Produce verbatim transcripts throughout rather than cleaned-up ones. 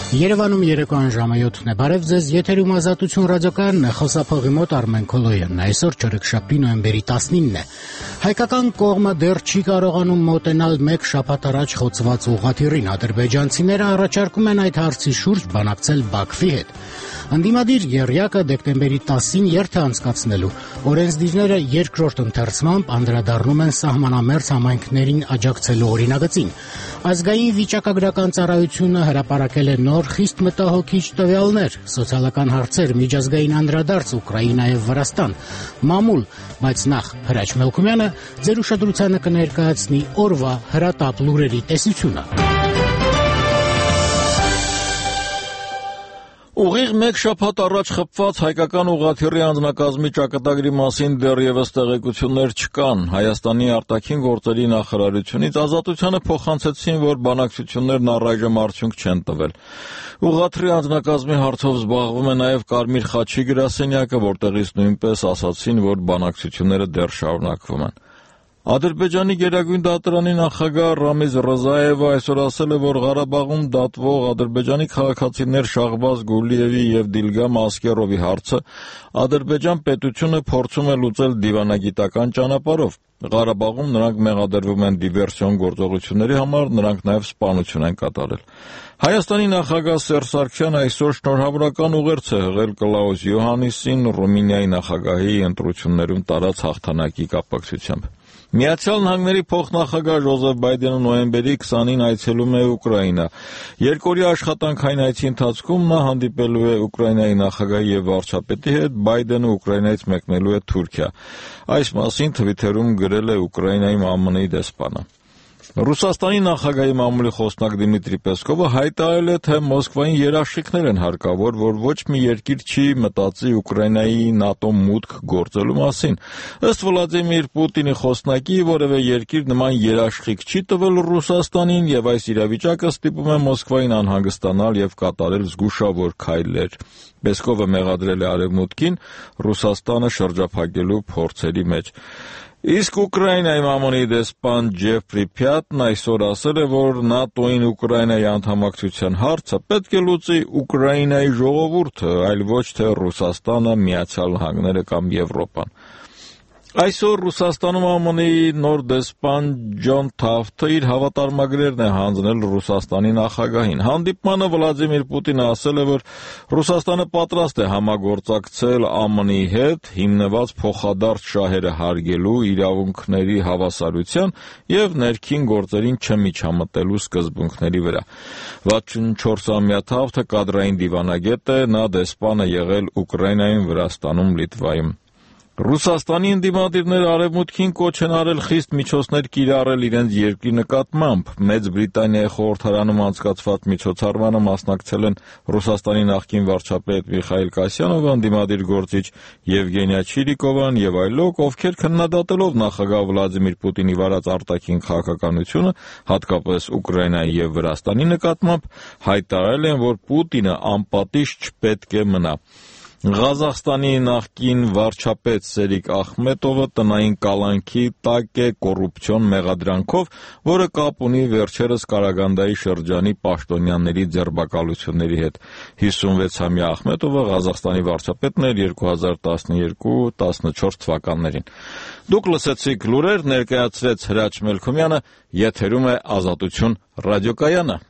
Երևանում երեկոյան ժամը յոթն է, բարև ձեզ, եթերում Ազատություն ռադիոկայանն է, խոսափողի մոտ Արմեն Քոլոյանն է, այսօր չորեքշաբթի նոյեմբերի տասնինն է։ Հայկական կողմը դեռ չի կարողանում մոտենալ մեկ շաբաթ առաջ խոցված ուղղաթիռին, ադրբեջանցիները առաջարկում են այդ հարցի շուրջ բանակցել Բաքվի հետ։ Ընդդիմադիր եռյակը դեկտեմբերի տասին երթ է անցկացնելու, օրենսդիրները երկրորդ ընթերցմամբ անդրադառնում են սահմանամերձ համայնքներին աջակցելու օրինագծին։ Ազգային վիճակագրական ծառայությունը հրապարակել է նոր խիստ մտահոգիչ տվյալներ, սոցիալական հարցեր, միջազգային անդրադարձ Ուկրաինա եւ Վրաստան, մամուլ, բայց նախ Հրաչ Մելքումյանը ձեր ուշադրությանը կներկայացնի օրվա հրատապ լուրերի տեսությունը։ Ուղիղ մեկ շաբաթ առաջ խփված հայկական ուղղաթիռի անձնակազմի ճակատագրի մասին դեռևս տեղեկություններ չկան։ Հայաստանի արտաքին գործերի նախարարությունից Ազատությանը փոխանցեցին, որ բանակցություններն առայժմ արդյունք չեն տվել։ Ուղղաթիռի անձնակազմի հարցով զբաղվում է նաև Կարմիր խաչի գրասենյակը, որտեղից նույնպես ասացին, որ բանակցությունները դեռ շարունակվում են։ Ադրբեջանի գերագույն դատարանի նախագահ Ռամիզ Ռզայևը այսօր ասել է, որ Ղարաբաղում դատվող ադրբեջանի քաղաքացիներ Շահբազ Գուլիևի եւ Դիլգամ Ասկերովի հարցը Ադրբեջան պետությունը փորձում է լուծել դիվանագիտական ճանապարհով։ Ղարաբաղում նրանք մեղադրվում են դիվերսիոն գործողությունների համար, նրանք նաև սպանություն են կատարել։ Հայաստանի նախագահ Սերժ Սարգսյանը այսօր շնորհավորական ուղերձ է հղել Կլաուս Յոհաննիսին Ռումինիայի նախագահի ընտրություններում տարած հաղթանակի կապակցությամբ։ Միացյալ Նահանգների փոխնախագահ Ջոզեֆ Բայդենը նոյեմբերի քսանին այցելում է Ուկրաինա։ Երկօրյա աշխատանքային այցի ընթացքում նա հանդիպելու է Ուկրաինայի նախագահի եւ վարչապետի հետ, Բայդենը Ուկրաինայից մեկնելու է Թուրքիա։ Այս մասին Թվիթերում գրել է Ուկրաինայի ՄԱՄՆ-ի դեսպանը։ Ռուսաստանի նախագահի մամուլի խոսնակ Դիմիտրի Պեսկովը հայտարարել է, թե Մոսկվային երաշխիքներ են հարկավոր, որ ոչ մի երկիր չի մտածի Ուկրաինայի ՆԱՏՕ մուտք գործելու մասին։ Ըստ Վլադիմիր Պուտինի խոսնակի, որևէ երկիր նման երաշխիք չի տվել Ռուսաստանին, եւ այս իրավիճակը ստիպում է Մոսկվային անհանգստանալ եւ կատարել զգուշավոր քայլեր։ Պեսկովը մեղադրել է Արևմուտքին Ռուսաստանը շրջափակելու փորձերի մեջ։ Իսկ Ուկրաինայի ՄԱՄՆ-ի դեսպան Ջեֆրի Փյատն այսօր ասել է, որ ՆԱՏՕ-ին Ուկրաինայի անդամակցության հարցը պետք է լուծի Ուկրաինայի ժողովուրդը, այլ ոչ թե Ռուսաստանը, Միացյալ Նահանգները կամ Եվրոպան։ Այսօր Ռուսաստանում ՄԱՄՆ-ի նոր դեսպան Ջոն Թաֆթը իր հավատարմագրերն է հանձնել Ռուսաստանի նախագահին։ Հանդիպմանը Վլադիմիր Պուտինը ասել է, որ Ռուսաստանը պատրաստ է համագործակցել ԱՄՆ-ի հետ, հիմնված փոխադարձ շահերը հարգելու, իրավունքների հավասարության եւ ներքին գործերին չմիջամտելու սկզբունքների վրա։ վաթսունչորսամյա Թաֆթը կադրային դիվանագետ է, նա դեսպան է եղել Ուկրաինայում, Վրաստանում, Լիտվայում։ Ռուսաստանի ընդդիմադիրները Արևմուտքին կոչ են արել խիստ միջոցներ կիրառել իրենց երկրի նկատմամբ։ Մեծ Բրիտանիայի խորհրդարանում անցկացված միջոցառմանը մասնակցել են Ռուսաստանի նախկին վարչապետ Միխայիլ Կասյանովը, ընդդիմադիր գործիչ Եվգենիա Չիրիկովան եւ այլոք, ովքեր քննադատելով նախագահ Վլադիմիր Պուտինի վարած արտաքին քաղաքականությունը, հատկապես Ուկրաինայի եւ Վրաստանի նկատմամբ, հայտարարել են, որ Պուտինը անպատիժ չպետք է մնա։ Ղազախստանի նախկին վարչապետ Սերիկ Ախմետովը տնային կալանքի տակ է կոռուպցիոն մեղադրանքով, որը կապ ունի վերջերս Կարագանդայի շրջանի պաշտոնյաների ձերբակալությունների հետ։ հիսունվեցամյա Ախմետովը Ղազախստանի վարչապետն էր երկու հազար տասնյոթ տասնչորս թվականներին։ Դուք լսեցիք լուրեր, ներկայացրեց Հրաչ Մելքումյանը, եթերում է Ազատություն ռադիոկայանը։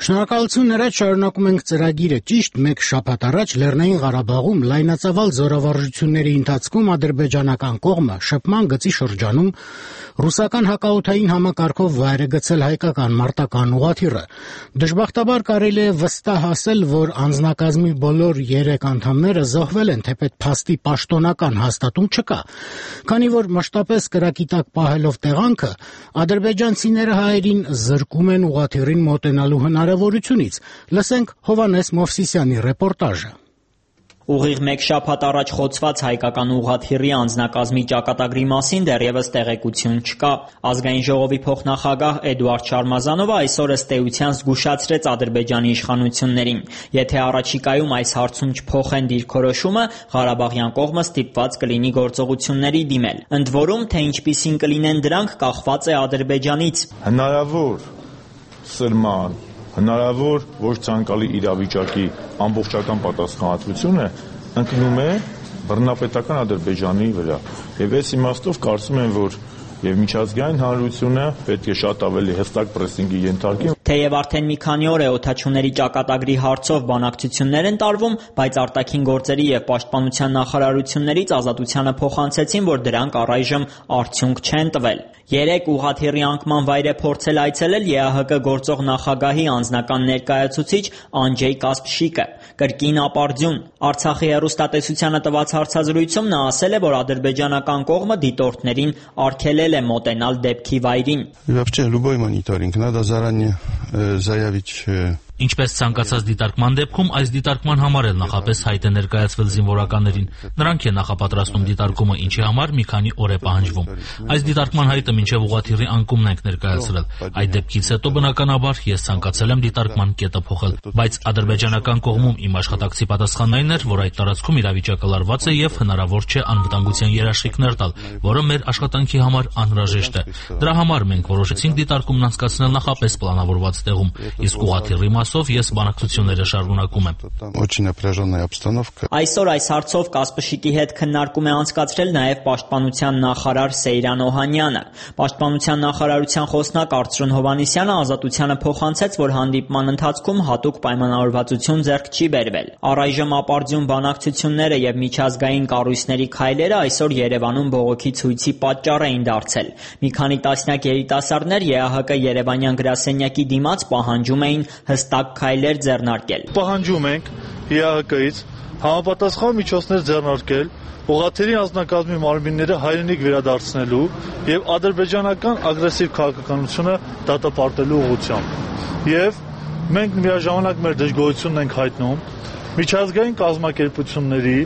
Շնորհակալություն նրանց, շարունակում ենք ծրագիրը։ Ճիշտ մեկ շաբաթ առաջ Լեռնային Ղարաբաղում լայնածավալ զորավարժությունների ընթացքում ադրբեջանական կողմը շփման գծի շրջանում ռուսական հակաօդային համակարգով վայր է գցել հայկական մարտական ուղղաթիռը։ Դժբախտաբար կարելի է վստահ ասել, որ անձնակազմի բոլոր երեք անդամները զոհվել են, թեպետ փաստի պաշտոնական հաստատում չկա։ Քանի որ մշտապես կրակի տակ պահելով տեղանքը, ադրբեջանցիները հայերին զրկում են ուղղաթիռին մոտենալու հնարավորությունից։ Լսենք Հովհաննես Մովսիսյանի ռեպորտաժը։ Ուղիղ մեկ շաբաթ առաջ խոցված հայկական ուղղաթիռի անձնակազմի ճակատագրի մասին դեռևս տեղեկություն չկա։ Ազգային ժողովի փոխնախագահ Էդուարդ Շարմազանովը այսօր ըստ էության զգուշացրեց Ադրբեջանի իշխանություններին։ Եթե առաջիկայում այս հարցում չփոխեն դիրքորոշումը, Ղարաբաղյան կողմը ստիպված կլինի գործողությունների դիմել։ Ընդ որում, թե ինչպիսին կլինեն դրանք, կախված է Ադրբեջանից։ Հնարավոր սրման Հնարավոր ոչ ցանկալի իրավիճակի ամբողջական պատասխանատվությունը ընկնում է բռնապետական Ադրբեջանի վրա։ Եվ այս իմաստով կարծում եմ, որ եւ միջազգային հանրությունը պետք է շատ ավելի հստակ պրեսինգի ենթարկի։ Թեև արդեն մի քանի օր է օդաչուների ճակատագրի հարցով բանակցություններ են տարվում, բայց արտաքին գործերի եւ պաշտպանության նախարարություններից ազատությանը փոխանցեցին, որ դրանք առայժմ արդյունք չեն տվել։ Երեք ուղղաթիռի անկման վայր է փորձել այցելել ԵԱՀԿ գործող նախագահի անձնական ներկայացուցիչ Անջեյ Կասպշիկը։ Կրկին ապարդյուն։ Արցախի հեռուստատեսությանը տված հարցազրույցում նա ասել է, որ ադրբեջանական կողմը դիտորդներին արգելել է մոտենալ դեպքի վայրին։ Вообще любой мониторинг надо заранее заявить. Ինչպես ցանկացած դիտարկման դեպքում, այս դիտարկման համար էլ նախապես հայտ է ներկայացվել զինվորականներին։ Նրանք են նախապատրաստում դիտարկումը, ինչի համար մի քանի օր է պահանջվում։ Այս դիտարկման հայտը մինչև ուղղաթիռի անկումն ենք ներկայացրել։ Այդ դեպքից հետո բնականաբար ես ցանկացել եմ դիտարկման կետը փոխել, բայց ադրբեջանական կողմում իմ աշխատակցի պատասխանն այն էր, որ այդ տարածքում իրավիճակը լարված է եւ հնարավոր չէ անվտանգության երաշխիքներ տալ, որը մեր աշխատանքի համար անհրաժեշտ է։ Դրա համար մենք որոշեցինք դիտարկումն անցկացնել նախապես պլանավորված տեղում, իսկ ուղղաթիռի Այսով ես բանակցությունները շարունակում եմ։ Очень напряженная обстановка. Այսօր այս հարցով Կասպշիկի հետ քննարկում է անցկացրել նաև պաշտպանության նախարար Սեյրան Օհանյանը։ Պաշտպանության նախարարության խոսնակ Արծրուն Հովհաննիսյանը ազատությանը փոխանցեց, որ հանդիպման ընթացքում հատուկ պայմանավորվածություն ձեռք չի բերվել։ Առայժմ ապարդյուն բանակցությունները եւ միջազգային կառույցների քայլերը այսօր Երևանում բողոքի ցույցի պատճառ էին դարձել։ Մի քանի տասնյակ երիտասարդներ ԵԱՀԿ Երևանյան գրասենյակի դիմաց պահանջում էին հստակ քայլեր ձեռնարկել։ Պահանջում ենք ԵԱՀԿ-ից համապատասխան միջոցներ ձեռնարկել ուղղաթիռի անձնակազմի մարմինները հայրենիք վերադարձնելու եւ ադրբեջանական ագրեսիվ քաղաքականությունը դատապարտելու ուղղությամբ։ Եվ մենք միաժամանակ մեր դժգոհությունն ենք հայտնում միջազգային կազմակերպությունների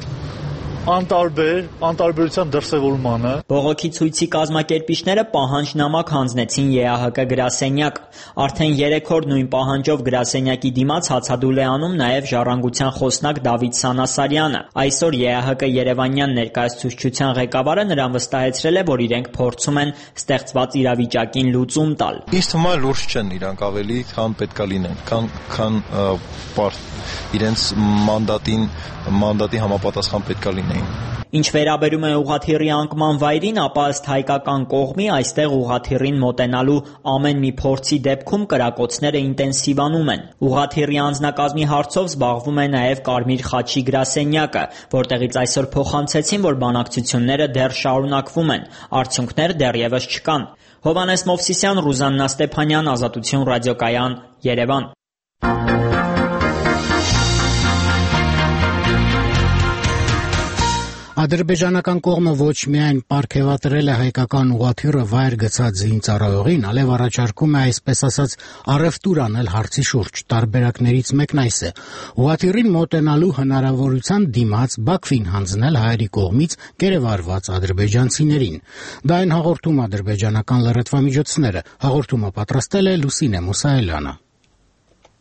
անտարբեր անտարբերության դրսևորմանը։ Բողոքի ցույցի կազմակերպիչները պահանջնամակ հանձնեցին ԵԱՀԿ գրասենյակ։ Արդեն երեք օր նույն պահանջով գրասենյակի դիմաց հացադուլ է անում նաև Ժառանգության խոսնակ Դավիթ Սանասարյանը։ Այսօր ԵԱՀԿ Երևանյան ներկայացուցչության ղեկավարը նրան վստահեցրել է, որ իրենք փորձում են ստեղծված իրավիճակին լուծում տալ։ Իսկ հիմա լուրջ չեն իրանք ավելի, քան պետքա լինեն, քան քան իրենց մանդատին մանդատի համապատասխան պետքա լինեին։ Ինչ վերաբերում է ուղղաթիռի անկման վայրին, ապա ըստ հայկական կողմի այստեղ ուղղաթիռին մոտենալու ամեն մի փորձի դեպքում կրակոցները ինտենսիվանում են։ Ուղղաթիռի անձնակազմի հարցով զբաղվում է նաև Կարմիր խաչի գրասենյակը, որտեղից այսօր փոխանցեցին, որ բանակցությունները դեռ շարունակվում են, արդյունքներ դեռևս չկան։ Հովհաննես Մովսիսյան, Ռուզաննա Ստեփանյան, Ազատություն ռադիոկայան, Երևան։ Ադրբեջանական կողմը ոչ միայն պարգևատրել է հայկական ուղղաթիռը վայր գցած զինծառայողին, այլև առաջարկում է այսպես ասած առևտուր անել հարցի շուրջ։ Տարբերակներից մեկն այս է. ուղղաթիռին մոտենալու հնարավորության դիմաց Բաքվին հանձնել հայերի կողմից կերևարված ադրբեջանցիներին։ Դա այն հաղորդում ադրբեջանական լրատվամիջոցները։ Հաղորդումը պատրաստել է Լուսինե Մուսայելյանը։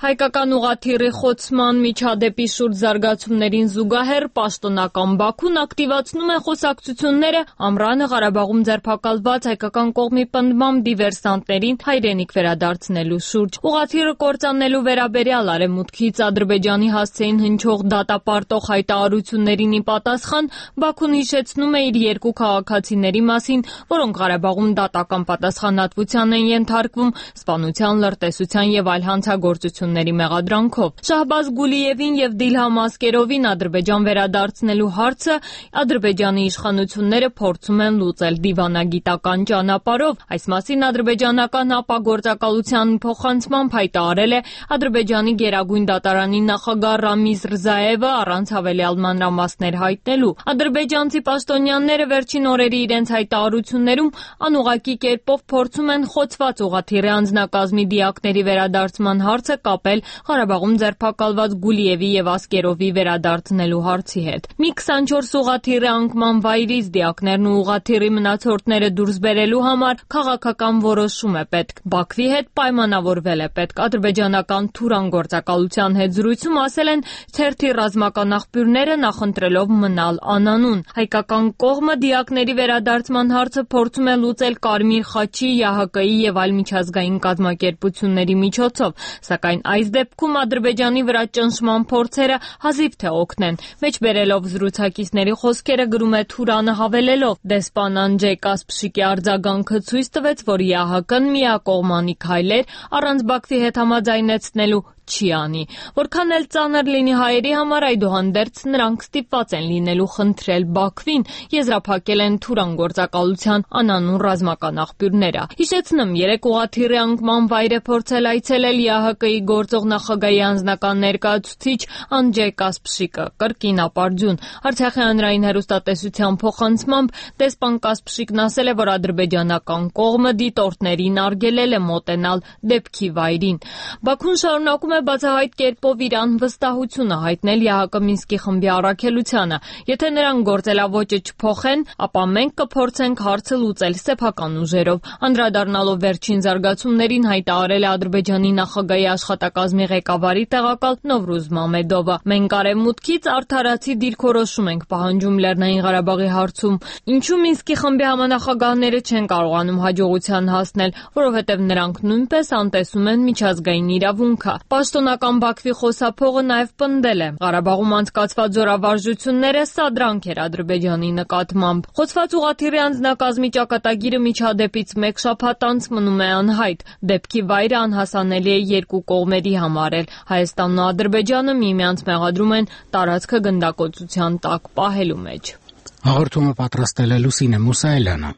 Հայկական ուղղաթիռի խոցման միջադեպի շուրջ զարգացումներին զուգահեռ պաշտոնական Բաքուն ակտիվացնում է խոսակցությունները Ամռանը Ղարաբաղում ձերբակալված հայկական կողմի պնդմամբ դիվերսանտներին հայրենիք վերադարձնելու շուրջ։ Ուղղաթիռը կործանելու վերաբերյալ Արևմուտքից Ադրբեջանի հասցեին հնչող դատապարտող հայտարարություններին ի պատասխան Բաքուն հիշեցնում է իր երկու քաղաքացիների մասին, որոնք Ղարաբաղում դատական պատասխանատվության են ենթարկվում սպանության, լրտեսության եւ այլ հանցագործությունների մեղադրանքով։ Շահբազ Գուլիևին եւ Դիլհամ Ասկերովին Ադրբեջան վերադարձնելու հարցը Ադրբեջանի իշխանությունները փորձում են լուծել դիվանագիտական ճանապարհով։ Այս մասին ադրբեջանական ապագործակալության փոխանցմամբ հայտարարել է Ադրբեջանի Գերագույն դատարանի նախագահ Ռամիզ Ռզաևը առանց հավելյալ մանրամասներ հայտնելու։ Ադրբեջանցի պաշտոնյաները վերջին օրերի իրենց հայտարարություններում անուղղակի կերպով փորձում են խոցված ուղղաթիռի անձնակազմի դիակների վերադարձման հարցը կապել Ղարաբաղում ձերբակալված Գուլիևի եւ Ասկերովի վերադարձնելու հարցի հետ։ Մի քսանչորս ուղղաթիռի անկման վայրից դիակներն ու ուղղաթիռի մնացորդները դուրս բերելու համար քաղաքական որոշում է պետք։ Բաքվի հետ պայմանավորվել է պետք։ Ադրբեջանական Թուրան գործակալության հետ զրույցում ասել են թերթի ռազմական աղբյուրները նախընտրելով մնալ անանուն։ Հայկական կողմը դիակների վերադարձման հարցը փորձում է լուծել Կարմիր խաչի, ԵԱՀԿ-ի եւ այլ միջազգային կազմակերպությունների միջոցով, սակայն այս դեպքում Ադրբեջանի վրա ճնշման փորձերը հազիվ թե օգնեն։ Մեջ բերելով զրուցակիցների խոսքերը գրում է Թուրանը հավելելով. Դեսպան Անջեյ Կասպշիկի արձագանքը ցույց տվեց, որ ԵԱՀԿ-ն միակողմանի քայլեր առանց Բաքվի հետ համաձայնեցնելու չի անի։ Որքան էլ ծանր լինի հայերի համար, այդուհանդերձ նրանք ստիպված են լինելու խնդրել Բաքվին, եզրափակել են Թուրան գործակալության անանուն ռազմական աղբյուրները։ Հիշեցնեմ, երեք ուղղաթիռի անկման վայր է փորձել այցելել ԵԱՀԿ-ի գործող նախագահի անձնական ներկայացուցիչ Անջեյ Կասպշիկը, կրկին ապարդյուն։ Արցախի հանրային հեռուստատեսության փոխանցմամբ դեսպան Կասպշիկն ասել է, որ ադրբեջանական կողմը դիտորդներին արգելել է մոտենալ դեպքի վայրին։ Բաքուն շարունակում է բացահայտ կերպով իր անվստահությունը հայտնել ԵԱՀԿ Մինսկի խմբի առաքելությանը։ Եթե նրանք գործելավոճը չփոխեն, ապա մենք կփորձենք հարցը լուծել սեփական ուժերով։ Անդրադառնալով վերջին զարգացումներին հայտարարել է Ադրբեջանի նախագահի աշխատակազմի ղեկավարի տեղակալ Նովրուզ Մամեդովը։ Մենք Արևմուտքից արդարացի դիրքորոշում ենք պահանջում Լեռնային Ղարաբաղի հարցում։ Ինչու Մինսկի խմբի համանախագահները չեն կարողանում հաջողության հասնել, որովհետև նրանք նույնպես անտեսում են միջազգային իրավունքը։ Պաշտոնական Բաքվի խոսափողը նաև պնդել է. Ղարաբաղում անցկացված զորավարժությունները սադրանք էր Ադրբեջանի նկատմամբ։ Խոցված ուղղաթիռի անձնակազմի ճակատագիրը միջադեպից մեկ շաբաթ անց մնում է անհայտ։ Դեպքի վայրը անհասանելի է երկու կողմերի համար էլ։ Հայաստանն ու Ադրբեջանը միմյանց մեղադրում են տարածքը գնդակոծության տակ պահելու մեջ։ Հաղորդումը պատրաստել է Լուսինե Մուսայելյանը։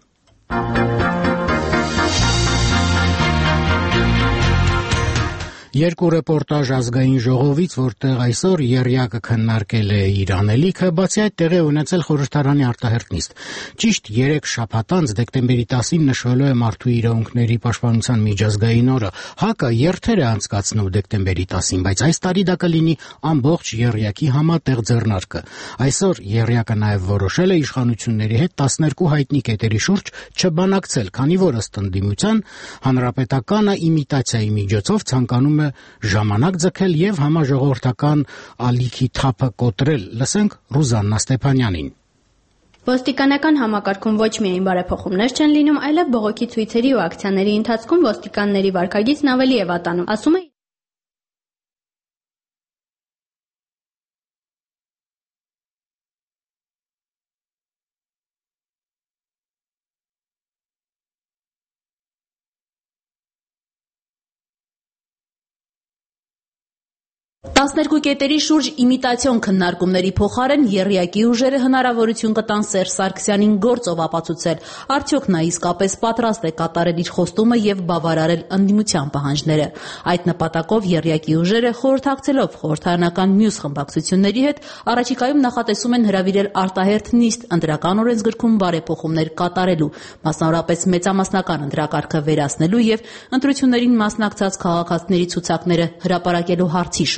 Երկու ռեպորտաժ ազգային ժողովից, որտեղ այսօր եռյակը քննարկել է իր անելիքը, բացի այդ տեղի ունեցել խորհրդարանի արտահերթ նիստ։ Ճիշտ երեք շաբաթ անց դեկտեմբերի տասին նշվելու է Մարդու իրավունքների պաշտպանության միջազգային օրը։ ՀԱԿ-ը երթեր է անցկացնում դեկտեմբերի տասին, բայց այս տարի դա կլինի ամբողջ եռյակի համատեղ ձեռնարկը։ Այսօր եռյակը նաև որոշել է իշխանությունների հետ տասներկու հայտնի կետերի շուրջ չբանակցել, քանի որ ըստ ընդդիմության հանրապետականը իմիտացիայի միջոցով ցանկանում ժամանակ ձգել եւ համաժողովրդական ալիքի թափը կոտրել։ Լսենք Ռուզաննա Ստեփանյանին։ Ոստիկանական համակարգում ոչ միայն բարեփոխումներ չեն լինում, այլև բողոքի ցույցերի ու ակցիաների ընթացքում ոստիկանների վարքագիծն ավելի է վատանում, ասում է տասներկու կետերի շուրջ իմիտացիոն քննարկումների փոխարեն եռյակի ուժերը հնարավորություն կտան Սերժ Սարգսյանին գործով ապացուցել, արդյոք նա իսկապես պատրաստ է կատարել իր խոստումը եւ բավարարել ընդդիմության պահանջները։ Այդ նպատակով եռյակի ուժերը խորհրդակցելով խորհրդարանական մյուս խմբակցությունների հետ առաջիկայում նախատեսում են հրավիրել արտահերթ նիստ ընտրական օրենսգրքում բարեփոխումներ կատարելու, մասնավորապես մեծամասնական ընտրակարգը վերացնելու եւ ընտրություններին մասնակցած քաղաքացիների ցուցակները հրապարակելու հարցի շուրջ։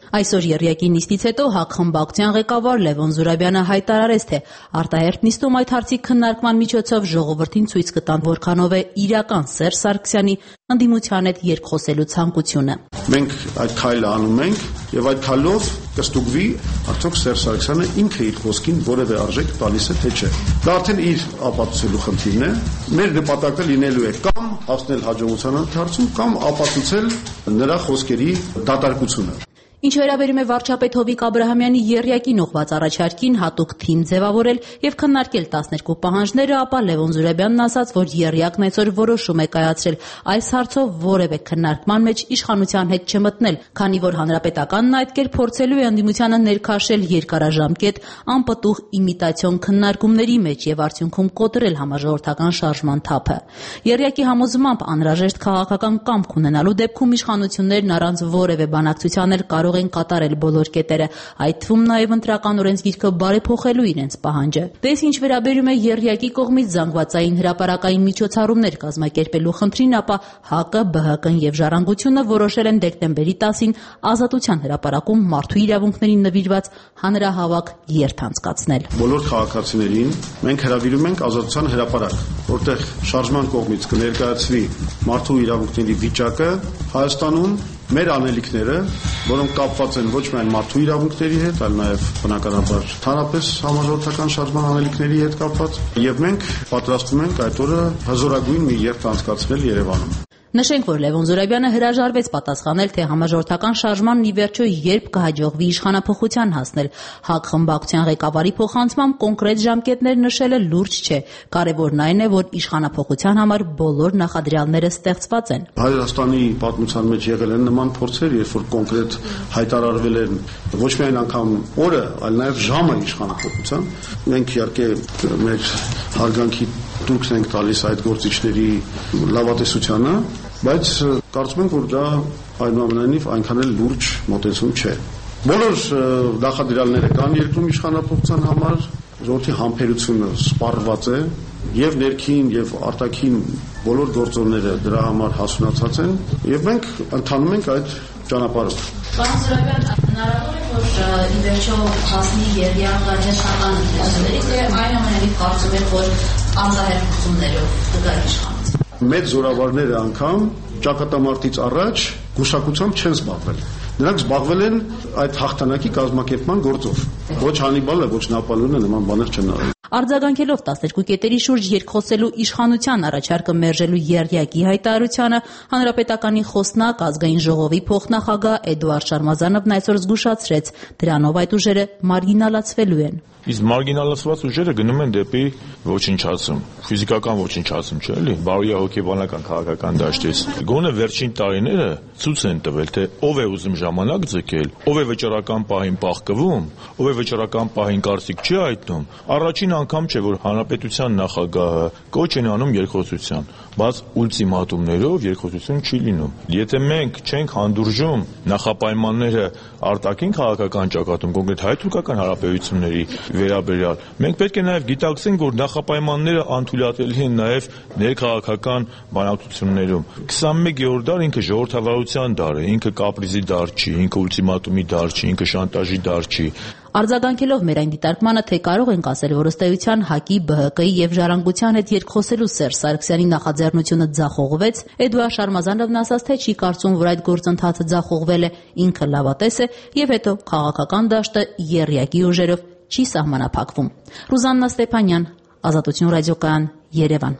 Այսօր եռյակի նիստից հետո ՀԱԿ խմբակցության ղեկավար Լևոն Զուրաբյանը հայտարարեց, թե արտահերթ նիստում այդ հարցի քննարկման միջոցով ժողովրդին ցույց կտան, որքանով է իրական Սերժ Սարգսյանի ընդդիմության հետ երկխոսելու ցանկությունը։ Մենք այդ քայլը անում ենք եւ այդ քայլով կստուգվի արդյոք Սերժ Սարգսյանը ինքը իր խոսքին որևէ արժեք տալիս է թե չէ։ Դա արդեն իր ապացուցելու խնդիրն է։ Մեր նպատակը լինելու է կամ հասնել հաջողության հարցում կամ ապացուցել նրա խոսքերի դատարկությունը։ Ինչ վերաբերում է վարչապետ Հովիկ Աբրահամյանի եռյակին ուղղված առաջարկին հատուկ թիմ ձևավորել եւ քննարկել տասներկու պահանջները, ապա Լևոն Զուրաբյանն ասաց, որ եռյակն այսօր որոշում է կայացրել այս հարցով որևէ քննարկման մեջ իշխանության հետ չմտնել, քանի որ հանրապետականն այդ կերպ փորձելու է ընդդիմությանը ներքաշել երկարաժամկետ անպտուղ իմիտացիոն քննարկումների մեջ եւ արդյունքում կոտրել համաժողովրդական շարժման թափը։ Եռյակի համոզմամբ անհրաժեշտ քաղաքական կամք ունենալու դեպքում իշխանություններն առանց որևէ բանակցության էլ կարող են կատարել բոլոր կետերը, այդ թվում նաև ընտրական օրենսգիրքը բարեփոխելու իրենց պահանջը։ Դες ինչ վերաբերում է եռյակի կողմից զանգվածային հրապարակային միջոցառումներ կազմակերպելու խնդրին, ապա ՀԱԿ-ը, ԲՀԿ-ն եւ Ժառանգությունը որոշել են դեկտեմբերի տասին Ազատության հրապարակում մարդու իրավունքներին նվիրված հանրահավաք երթ անցկացնել։ Բոլոր քաղաքացիներին մենք հրավիրում ենք Ազատության հրապարակ, որտեղ շարժման կողմից կներկայացվի մարդու իրավունքների վիճակը Հայաստանում, մեր անելիքները, որոնք կապված են ոչ միայն մարդու իրավունքների հետ, այլ նաև բնականաբար ընդհանրապես համաժողովրդական շարժման անելիքների հետ կապված, եւ մենք պատրաստվում ենք այդ օրը հզորագույն մի երթ անցկացնել Երևանում։ Նշենք, որ Լևոն Զուրաբյանը հրաժարվեց պատասխանել, թե համաժողովրդական շարժմանն ի վերջո երբ կհաջողվի իշխանափոխության հասնել։ ՀԱԿ խմբակցության ղեկավարի փոխանցմամբ կոնկրետ ժամկետներ նշելը լուրջ չէ։ Կարևորն այն է, որ իշխանափոխության համար բոլոր նախադրյալները ստեղծված են։ Հայաստանի պատմության մեջ եղել են նման փորձեր, երբ որ կոնկրետ հայտարարվել են ոչ միայն անգամ օրը, այլ նաև ժամը իշխանափոխության։ Մենք իհարկե մեր հարգանքի դուրս ենք տալիս այդ գործիչների լավատեսությանը, բայց կարծում ենք, որ դա այնուամենայնիվ այնքան էլ լուրջ մոտեցում չէ։ Բոլոր նախադրյալները կան երկրում իշխանափոխության համար, ժողովրդի համբերությունը սպառված է եւ ներքին եւ արտաքին բոլոր գործոնները դրա համար հասունացած են եւ մենք ընթանում ենք այդ ճանապարհով։ Պարոն Զուրաբյան, հնարավոր է, որ ի վերջո հասնի եռյակը հերթական ընտրությունների, թե այնուամենայնիվ կարծում եք, որ անձահերթություններով կգա իշխանություն։ Մեծ զորավարները անգամ ճակատամարտից առաջ գուշակությամբ չեն զբաղվել։ Նրանք զբաղվել են այդ հաղթանակի կազմակերպման գործով։ Ոչ Հանիբալը, ոչ Նապոլեոնը նման բաներ չեն արել։ Արձագանքելով տասներկու կետերի շուրջ երկխոսելու իշխանության առաջարկը մերժելու եռյակի հայտարարությանը, Հանրապետականի խոսնակ ազգային ժողովի փոխնախագահ Էդուարդ Շարմազանովն այսօր զգուշացրեց, դրանով այդ ուժերը մարգինալացվելու են։ Իսկ մարգինալացված ուժերը գնում են դեպի ոչնչացում, ֆիզիկական ոչնչացում, չէ՞ էլի, բարոյահոգեբանական քաղաքական դաշտից։ Գոնե վերջին տարիները ցույց են տվել, թե ով է ուզում ժամանակ ձգել, ով է վճռական պահին պահկվում, ով է վճռական պահին կարծիք չի հայտնում։ Առաջին անգամ չէ, որ հանրապետության նախագահը կոչ են անում երկխոսության, բայց ուլտիմատումներով երկխոսություն չի լինում։ Եթե մենք չենք հանդուրժում նախապայմանները արտաքին քաղաքական ճակատում, կոնկրետ հայ-թուրքական հարաբերությունների վերաբերյալ, մենք պետք է նաև գիտակցենք, որ նախապայմանները անթույլատելի են նաև ներքաղաքական բանակցություններում։ քսանմեկերորդ դար ինքը ժողովրդավարության դար է, ինքը կապրիզի դար չի, ինքը ուլտիմատումի դար չի, ինքը շանտաժի դար չի։ Արձագանքելով մեր այն դիտարկմանը, թե կարող ենք ասել, որ ըստ էության ՀԱԿ-ի, ԲՀԿ-ի եւ Ժառանգության հետ երկխոսելու Սերժ Սարգսյանի նախաձեռնությունը ձախողվեց, Էդուարդ Շարմազանովն ասաց, թե չի կարծում, որ այդ գործընթացը ձախողվել է, ինքը լավատես է եւ հետո քաղաքական դաշտը եռյակի ուժերով չի սահմանափակվում։ Ռուզաննա Ստեփանյան, Ազատություն ռադիոկայան, Երևան։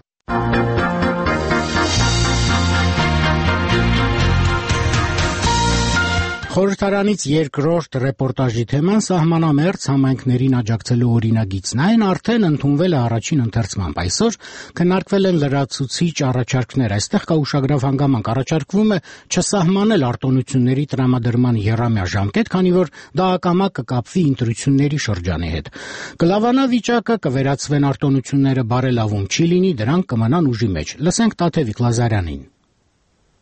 Խորհրդարանից երկրորդ ռեպորտաժի թեման սահմանամերձ համայնքներին աջակցելու օրինագիծն այն արդեն ընդունվել է առաջին ընթերցմամբ։ Այսօր քննարկվել են լրացուցիչ առաջարկներ։ Այստեղ կա ուշագրավ հանգամանք, առաջարկվում է չսահմանել արտոնությունների տրամադրման եռամյա ժամկետ, քանի որ դա ակամա կկապվի ընտրությունների շրջանի հետ։ Կլավանա վիճակը, կվերացվեն արտոնությունները, բարելավում չի լինի, դրանք կմնան ուժի մեջ։ Լսենք Տաթևիկ Լազարյանին։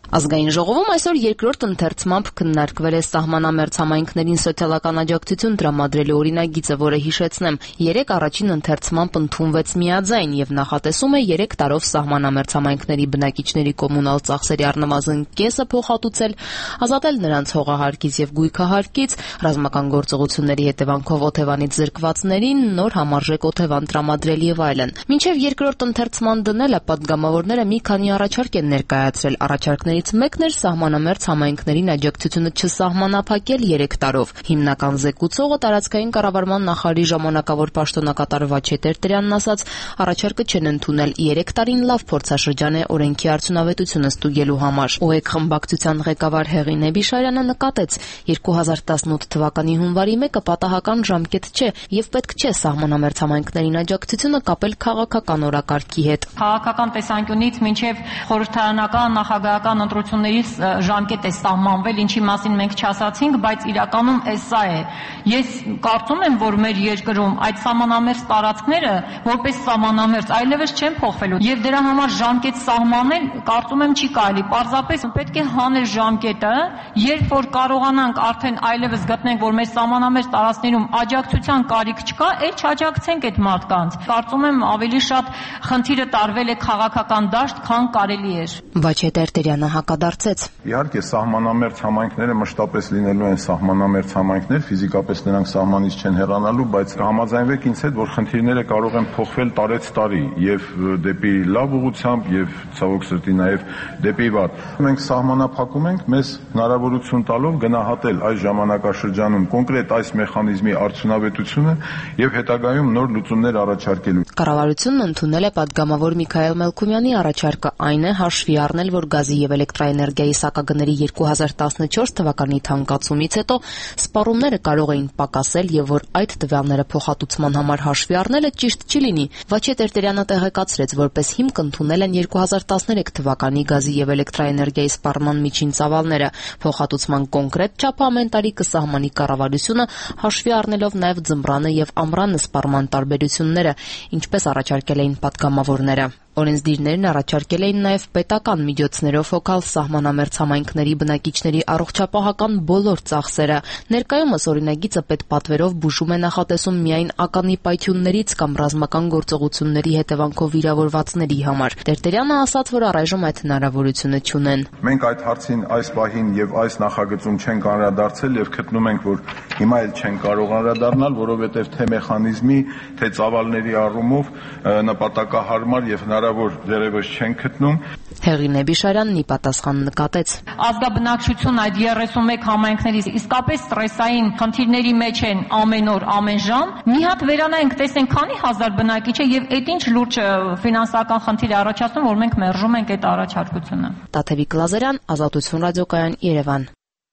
Ազգային ժողովում այսօր երկրորդ ընթերցմամբ քննարկվել է սահմանամերձ համայնքներին սոցիալական աջակցություն տրամադրելու օրինագիծը, որը հիշեցնեմ, երեք առաջին ընթերցմամբ ընդունվեց միաձայն եւ նախատեսում է երեք տարով սահմանամերձ համայնքների բնակիչների կոմունալ ծախսերի առնվազն կեսը փոխհատուցել, ազատել նրանց հողահարկից եւ գույքահարկից, ռազմական գործողությունների հետևանքով օթևանից զրկվածներին նոր համարժեք օթևան տրամադրել եւ այլն։ Մինչեւ երկրորդ ընթերցման դնելը պատգամավորները մի քանի առաջարկ են ներկայացրել, առաջարկների մեկն էր սահմանամերձ համայնքներին աջակցությունը չսահմանափակել երեք տարով։ Հիմնական զեկուցողը տարածքային կառավարման նախարարի ժամանակավոր պաշտոնակատար Վաչե Տերտերյանն ասաց, առաջարկը չեն ընդունել, երեք տարին լավ փորձաշրջան է օրենքի արդյունավետությունը ստուգելու համար։ ՕԵԿ խմբակցության ղեկավար Հեղին Էբիշարյանը նկատեց, երկու հազար տասնութ թվականի հունվարի մեկը պատահական ժամկետ չէ եւ պետք չէ սահմանամերձ համայնքներին աջակցությունը կապել քաղաքական օրակարգի հետ։ Քաղաքական տեսանկյունից մինչեւ խորհրդարանական նախագահական ընտրություններից ժամկետ է սահմանվել, ինչի մասին մենք չասացինք, բայց իրականում էսա է։ Ես կարծում եմ, որ մեր երկրում այդ սահմանամերձ տարածքները որպես սահմանամերձ այլևս չեն փոխվելու եւ դրա համար ժամկետ սահմանել կարծում եմ չի կարելի։ Պարզապես պետք է հանել ժամկետը, երբ որ կարողանանք արդեն այլևս գտնենք, որ մեր սահմանամերձ տարածքներում աջակցության կարիք չկա, այլ չաջակցենք այդ մարդկանց։ Կարծում եմ ավելի շատ խնդիրը տարվել է քաղաքական դաշտ, քան կարելի էր։ Վաչե Տերտերյանը հակադարձեց։ Իհարկե սահմանամերձ համայնքները մշտապես լինելու են սահմանամերձ համայնքներ, ֆիզիկապես նրանք սահմանից չեն հեռանալու, բայց համաձայնվեք ինձ հետ, որ խնդիրները կարող են փոխվել տարեց տարի եւ դեպի լավ ուղղությամբ եւ ցավոք սրտի նաեւ դեպի վատ։ Մենք սահմանափակում ենք մեզ հնարավորություն տալով գնահատել այս ժամանակաշրջանում կոնկրետ այս մեխանիզմի արդյունավետությունը եւ հետագայում նոր լուծումներ առաջարկելու։ Կառավարությունն ընդունել է պատգամավոր Միքայել Մելքումյանի առաջարկը, այն է հաշվի առնել, որ գազի եւ էլեկտրաէներգիայի սակագների երկու հազար տասնչորս թվականի թանկացումից հետո սպառումները կարող էին պակասել եւ որ այդ տվյալները փոխհատուցման համար հաշվի առնելը ճիշտ չի լինի։ Վաչե Տերտերյանը տեղեկացրեց, որպես հիմք ընդունել են երկու հազար տասներեք թվականի գազի եւ էլեկտրաէներգիայի սպառման միջին ծավալները։ Փոխհատուցման կոնկրետ չափը ամեն տարի կսահմանի կառավարությունը, հաշվի առնելով նաեւ ձմռանը եւ ամռանը սպառման տարբերությունները, ինչպես առաջարկել էին պատգամավորները։ Օրենսդիրներն առաջարկել էին նաև պետական միջոցներով հոգալ սահմանամերձ համայնքների բնակիչների առողջապահական բոլոր ծախսերը։ Ներկայումս օրինագիծը պետպատվերով բուժում է նախատեսում միայն ականի պայթյուններից կամ ռազմական գործողությունների հետևանքով վիրավորվածների համար։ Տերտերյանը ասաց, որ առայժմ այդ հնարավորությունը չունեն։ Մենք այդ հարցին այս պահին եւ այս նախագծում չենք անդրադարձել եւ գտնում ենք, որ հիմա էլ չենք կարող անդրադառնալ, որովհետեւ թե մեխանիզմի, թե ծավալների առումով նպատակահարմար եւ հնարավոր դերևս չեն գտնում։ Հեղին Էբիշարյանն ի պատասխան նկատեց. Ազգաբնակչություն այդ երեսունմեկ համայնքներից իսկապես ստրեսային խնդիրների մեջ են ամեն օր, ամեն ժամ։ Մի հատ վերանայենք, տեսենք քանի հազար բնակիչ է եւ այդ ինչ լուրջ ֆինանսական խնդիր է առաջացնում, որ մենք մերժում ենք այդ առաջարկությունը։ Տաթևիկ Լազարյան, Ազատություն ռադիոկայան, Երևան։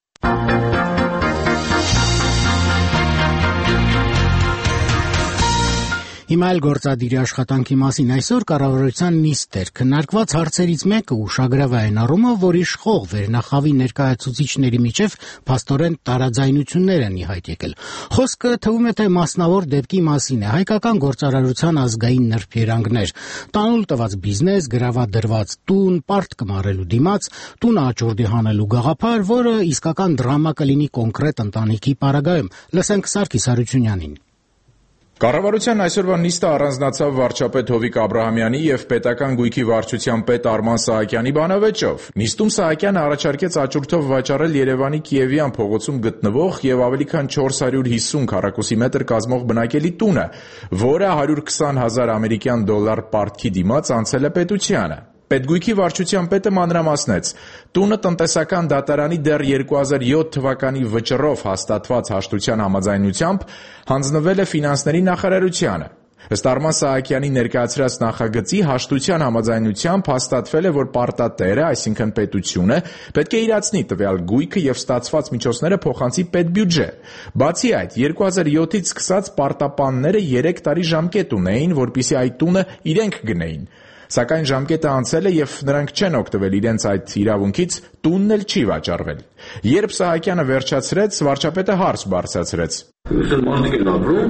Հիմա էլ գործադիրի աշխատանքի մասին այսօր կառավարության նիստ էր քննարկված հարցերից մեկը ուշագրավային առումով, որ իշխող վերնախավի ներկայացուցիչների միջև փաստորեն տարաձայնություններ են ի հայտ եկել։ Խոսքը թվում է թե մասնավոր դեպքի մասին է՝ հայկական գործարարության ազգային նրբերանգներ, տանուլ տված բիզնես, գրավադրված տուն, պարտ կմարելու դիմաց, տունը աճուրդի հանելու գաղափար, որը իսկական դրամա կլինի կոնկրետ ընտանիքի պարագայում։ Լսենք Սարգիս Հարությունյանին։ Կառավարության այսօրվա նիստը առանձնացավ վարչապետ Հովիկ Աբրահամյանի եւ պետական գույքի վարչության պետ Արման Սահակյանի բանավեճով։ Նիստում Սահակյանը առաջարկեց աճուրդով վաճառել Երևանի Կիևյան փողոցում գտնվող եւ ավելի քան չորս հարյուր հիսուն քառակուսի մետր կազմող բնակելի տունը, որը հարյուր քսան հազար ամերիկյան դոլար պարտքի դիմաց անցել է պետությանը։ Պետգույքի վարչության պետը մանրամասնեց. տունը տնտեսական դատարանի դեռ երկու հազար յոթ թվականի վճռով հաստատված հաշտության համաձայնությամբ հանձնվել է ֆինանսների նախարարությանը։ Ըստ Արման Սահակյանի ներկայացրած նախագծի հաշտության համաձայնությամբ հաստատվել է, որ պարտատերը, այսինքն պետությունը, պետք է իրացնի տվյալ գույքը եւ ստացված միջոցները փոխանցի պետբյուջե։ Բացի այդ, երկու հազար յոթից սկսած պարտապանները երեք տարի ժամկետ ունեին, որպեսզի այդ տունը իրենք գնեին։ Սակայն ժամկետը անցել է եւ նրանք չեն օգտվել իրենց այդ իրավունքից, տունն էլ չի վաճառվել։ Երբ Սահակյանը վերջացրեց, վարչապետը հարց բարձրացրեց. Իսկ մարդիկ են ապրում,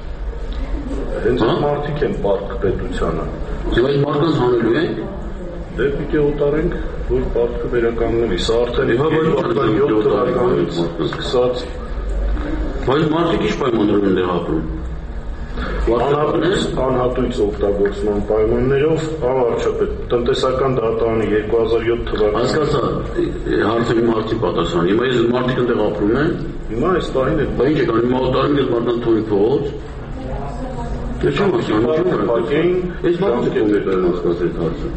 հենց մարդիկ են պարտք պետությանը։ Եվ այդ մարդկանց հանելու են։ Դե պիտի օտարենք, որ պարտքը վերականգնվի։ Սա արդեն յոթ թվականից սկսած։ Բայց մարդիկ ինչ պայմաններով են ապրում։ Անհատույց օգտագործման պայմաններով անվարչապետ տնտեսական դատարանի երկու հազար յոթ թվականին հասկացա հարցի մարդի պատասխան։ Հիմա ես մարդիկ այնտեղ ապրում են։ Հիմա այս տարին է։ Բայց ինչ է կան, հիմա օտարին ես մարդան թողի փողոց։ Դե չեմ հասկանում, ես մարդիկ եմ հասկացել հարցը։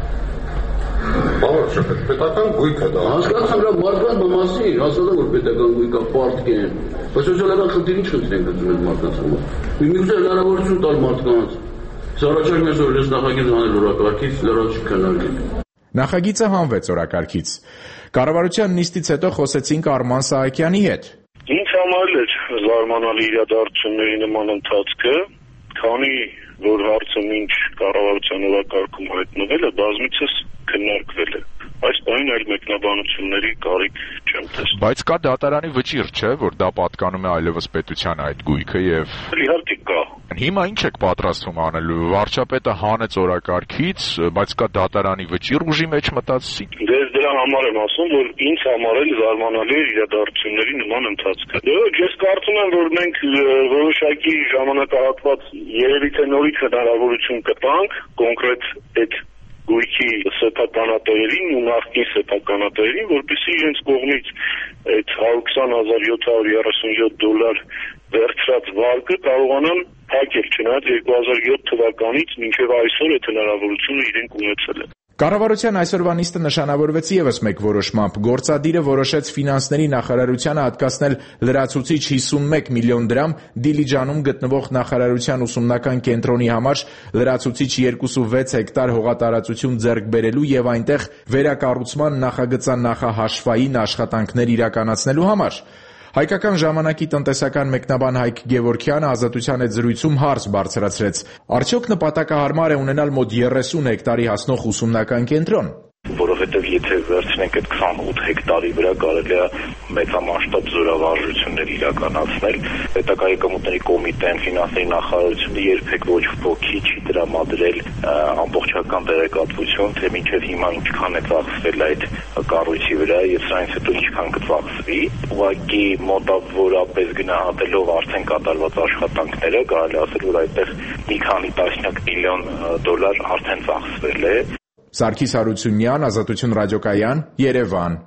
Անվարչապետ, պետական գույք է դա։ Հասկացա նրա մարդկանց մասին, հասկացա որ պետական գույքա պարտք են։ Բայց սոցիալական խնդիր ինչ խնդիր են գծում են մարդկանց համար։ Միգուցե հնարավորություն տալ մարդկանց։ Սա առաջարկում է որ ես նախագիծ անել օրակարգից, լրացուցիչ քննարկել։ Նախագիծը հանվեց օրակարգից։ Կառավարության նիստից հետո խոսեցինք Արման Սահակյանի հետ։ Ինձ համար էլ զարմանալի իրադարձությունների նման ընթացքը, քանի որ հարցը մինչ կառավարության օրակարգում հայտնվել է, բազմիցս քննարկվել է։ Այս բանին այլ մեկնաբանությունների կարիք չեմ տեսնում։ Բայց կա դատարանի վճիռ, չէ, որ դա պատկանում է այլևս պետության այդ գույքը եւ իհարկե կա։ Հիմա ինչ եք պատրաստվում անելու։ Վարչապետը հանեց օրակարգից, բայց կա դատարանի վճիռ ուժի մեջ մտածի։ Դե դրա համար եմ ասում, որ ինձ համար էլ զարմանալի է իրադարձությունների նման ընթացքը։ Ոչ, ես կարծում եմ, որ մենք որոշակի ժամանակահատված երևի թե նորից հնարավորություն կտանք կոնկրետ այդ գույքի սեփականատերերին ու նախկին սեփականատերերին, որպեսզի իրենց կողմից այդ հարյուր քսան հազար յոթ հարյուր երեսուն յոթ դոլար վերցրած վարկը կարողանան փակել, չնայած երկու հազար յոթ թվականից մինչև այսօր այդ հնարավորությունը իրենք ունեցել են։ Կառավարության այսօրվա նիստը նշանավորվեց ևս մեկ որոշմամբ։ Գործադիրը որոշեց ֆինանսների նախարարությանը հատկացնել լրացուցիչ հիսունմեկ միլիոն դրամ Դիլիջանում գտնվող նախարարության ուսումնական կենտրոնի համար լրացուցիչ երկու կόμμα վեց հեկտար հողատարածություն ձեռք բերելու եւ այնտեղ վերակառուցման նախագծանախահաշվային աշխատանքներ իրականացնելու համար։ Հայկական ժամանակի տնտեսական մեկնաբան Հայկ Գևորգյանը Ազատության հետ զրույցում հարց բարձրացրեց. Արդյոք նպատակահարմար է ունենալ մոտ երեսուն հեկտարի հասնող ուսումնական կենտրոն։ Որովհետև եթե վերցնենք այդ քսանութ հեկտարի վրա կարելի է մեծամասշտաբ զորավարժություններ իրականացնել, պետական եկամուտների կոմիտեն, ֆինանսների նախարարությունը երբեք ոչ ոքի չի տրամադրել ամբողջական տեղեկատվություն, թե մինչև հիմա ինչքան է ծախսվել այդ կառույցի վրա եւ սրանից հետո ինչքան կծախսվի։ Ուղղակի մոտավորապես գնահատելով արդեն կատարված աշխատանքները կարելի ասել, որ այդտեղ մի քանի տասնյակ միլիոն դոլար արդեն ծախսվել է։ Սարգիս Հարությունյան, Ազատություն ռադիոկայան, Երևան։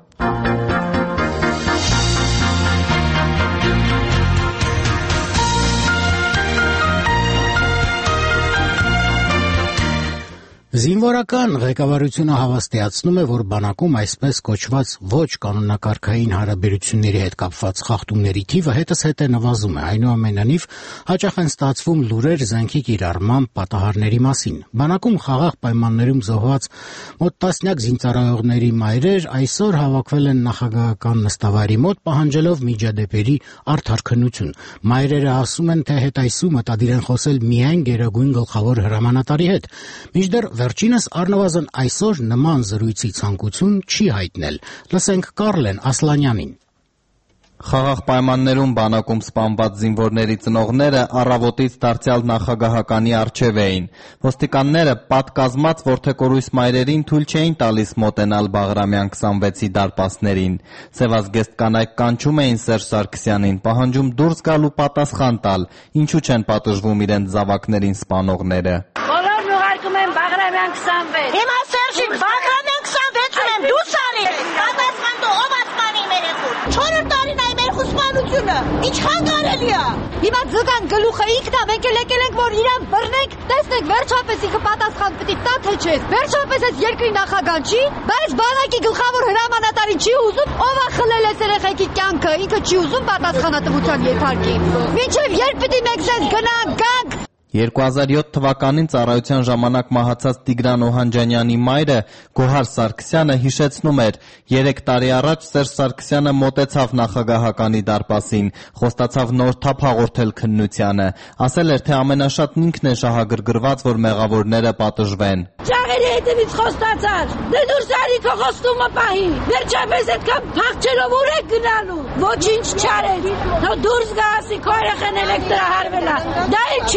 Զինվորական ղեկավարությունը հավաստիացնում է, որ բանակում այսպես կոչված ոչ կանոնակարգային հարաբերությունների հետ կապված խախտումների թիվը հետզհետե է նվազում է, այնուամենայնիվ հաճախ են ստացվում լուրեր զենքի կիրառման պատահարների մասին։ Բանակում խաղաղ պայմաններում զոհված մոտ տասնյակ զինծառայողների մայրեր այսօր հավաքվել են նախագահական նստավայրի մոտ պահանջելով միջադեպերի արդար քննություն։ Մայրերը ասում են, թե հետայսու մտադիր են խոսել միայն գերագույն գլխավոր հրամանատարի հետ։ Մինչդեռ վերջինս առնվազն այսօր նման զրույցի ցանկություն չի հայտնել։ Լսենք Կարլեն Ասլանյանին։ Խաղաղ պայմաններում բանակում սպանված զինվորների ծնողները առավոտից դարձյալ նախագահականի առջև էին։ Ոստիկանները պատկազմած որդեկորույս մայրերին թույլ չէին տալիս մոտենալ Բաղրամյան քսանվեցի դարպասներին։ Սևազգեստ կանայք կանչում էին Սերժ Սարգսյանին, պահանջում դուրս գալ ու պատասխան տալ, ինչու չեն պատժվում իրենց զավակներին սպանողները։ Բոլորն ուղարկում են Բաղրամյան քսանվեց։ Հիմա Սերժին Բաղրամյան քսանվեցին եմ դուրս արի։ Պատասխան տո ով ասպանի մեր երկու։ Չորրորդ տարին այ մեր խուսպանությունը։ Ինչքան կարելի է։ Հիմա ձգան գլուխը ինքն է, մենք էլ եկել ենք որ իրան բռնենք, տեսնենք վերջապես ինքը պատասխան պիտի տա թե չէ։ Վերջապես այս երկրի նախագահ չի, բայց բանակի գլխավոր հրամանատարին չի ուզում, ով է խլել այս երեխեքի կյանքը, ինքը չի ուզում պատասխանատվության ենթարկի։ Մինչև երբ պիտի մենք ցես գնանք, գանք։ երկու հազար յոթ թվականին ծառայության ժամանակ մահացած Տիգրան Օհանջանյանի մայրը Գոհար Սարգսյանը հիշեցնում էր, երեք տարի առաջ Սերժ Սարգսյանը մոտեցավ նախագահականի դարպասին, խոստացավ նոր թափ հաղորդել քննությանը, ասել էր, թե ամենաշատն ինքն է շահագրգռված, որ մեղավորները պատժվեն։ Ճաղերի հետևից խոստացած, դե դուրս արի քո խոստումը պահի, վերջապես այդքան փախչելով ուր եք գնալու, ոչինչ չարեք, նո դուրս գա ասի քո երեխան էլեկտրահարվել է, դա էլ չի ասում։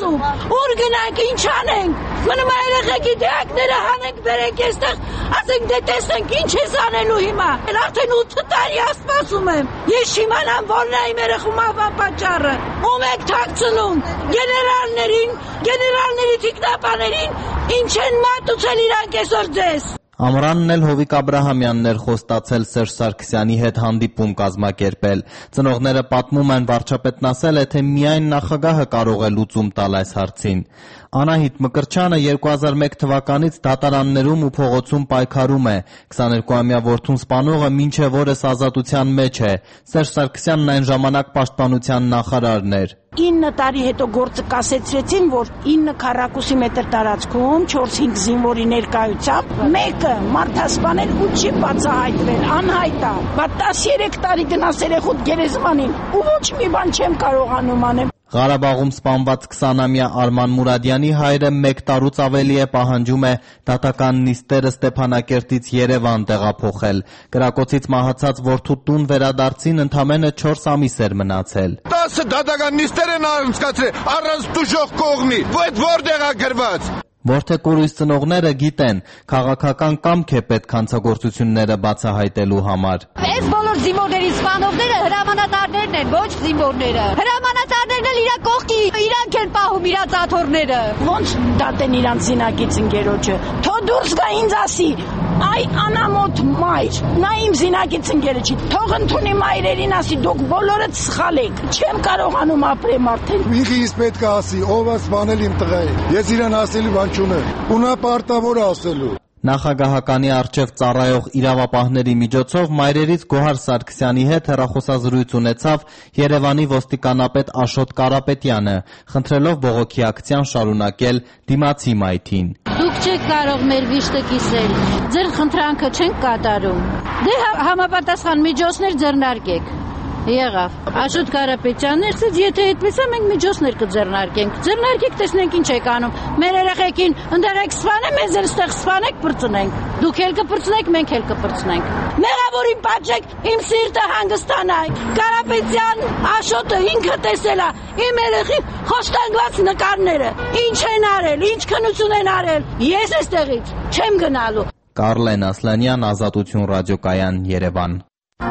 տանում։ Ուր գնանք, ինչ անենք։ Մնում է երեխեքի դեակները հանենք, բերենք այստեղ, ասենք դե տեսնենք ինչ ես անելու հիմա։ Արդեն ութ տարի ասպասում եմ։ Ես չիմանամ որն է իմ երեխու պատճառը։ Ում եք թաքցնում։ Գեներալներին, գեներալների թիկնապաներին ինչ են մատուցել իրանք այսօր ձեզ։ Ամրանն էլ Հովիկ Աբրահամյանն էր խոստացել Սերժ Սարգսյանի հետ հանդիպում կազմակերպել։ Ծնողները պատմում են, վարչապետն ասել է, թե միայն նախագահը կարող է լուծում տալ այս հարցին։ Անահիտ Մկրտչյանը երկու հազար մեկ թվականից դատարաններում ու փողոցում պայքարում է։ քսաներկուամյա որդուն սպանողը մինչև օրս ազատության մեջ է։ Սերժ Սարգսյանն այն ժամանակ պաշտպանության նախարարն էր։ ինը տարի հետո գործը կասեցրեցին, որ ինը քառակուսի մետր տարածքում չորս-հինգ զինվորի ներկայությամբ մեկը մարդասպանել ու չի բացահայտվել, անհայտ է։ Բայց տասներեք տարի գնաց երեխուդ գերեզմանին ու ոչ մի բան չեմ կարողանում անեմ։ Ղարաբաղում սպանված քսանամյա Արման Մուրադյանի հայրը մեկ տարուց ավելի է պահանջում է դատական նիստերը Ստեփանակերտից Երևան տեղափոխել։ Կրակոցից մահացած որդու տուն վերադարձին ընդամենը չորս ամիս էր մնացել։ տասը դատական նիստեր են անցկացրել առանց տուժող կողմի։ Այդ որտեղ է գրված։ Որդեկորույս ծնողները գիտեն, քաղաքական կամք է պետք հանցագործությունները բացահայտելու համար։ Այս բոլոր զինվորների սպանողները հրամանատարներն են, ոչ զինվորները։ Հրամանատարներն էլ իրա կողքի, իրանք են պահում իրա ծաթորները։ Ոնց դատեն իրանք զինակից ընկերոջը։ Թո դուրս գա ինձ ասի, այ անամոթ մայր, նա իմ զինակից ընկերը չի։ Թող ընդունի մայրերին ասի, դուք բոլորդ սխալ եք։ Չեմ կարողանում ապրեմ արդեն։ Ինքիս պետք է ասի, ով է սպանել իմ տղային։ Ես իրան ասելու բան չունեմ։ Ու նա պարտավոր է ասելու։ Նախագահականի առջև ծառայող իրավապահների միջոցով մայրերից Գոհար Սարգսյանի հետ հեռախոսազրույց ունեցավ Երևանի ոստիկանապետ Աշոտ Կարապետյանը, խնդրելով բողոքի ակցիան շարունակել դիմացի մայթին։ Դուք չեք կարող մեր վիշտը կիսել, ձեր խնդրանքը չենք կատարում։ Դե համապատասխան միջոցներ ձեռնարկեք։ Եղավ։ Աշոտ Կարապետյանն ասեց, եթե այդպես է, մենք միջոցներ կձեռնարկենք։ Ձեռնարկեք, տեսնենք ինչ եք անում։ Մեր երեխեքին ընդեղ եք սպանել, մեզ էլ ստեղ սպանեք, պրծնենք։ Դուք էլ կպրծնեք, մենք էլ կպրծնենք։ Մեղավորին պատժեք, իմ սիրտը հանգստանա։ Կարապետյան Աշոտը ինքը տեսել է իմ երեխի խոշտանգված նկարները։ Ինչ են արել, ինչ քնություն են արել։ Ես էստեղից չեմ գնալու։ Կարլեն Ասլանյան, Ազատություն ռադիոկայան, Երևան։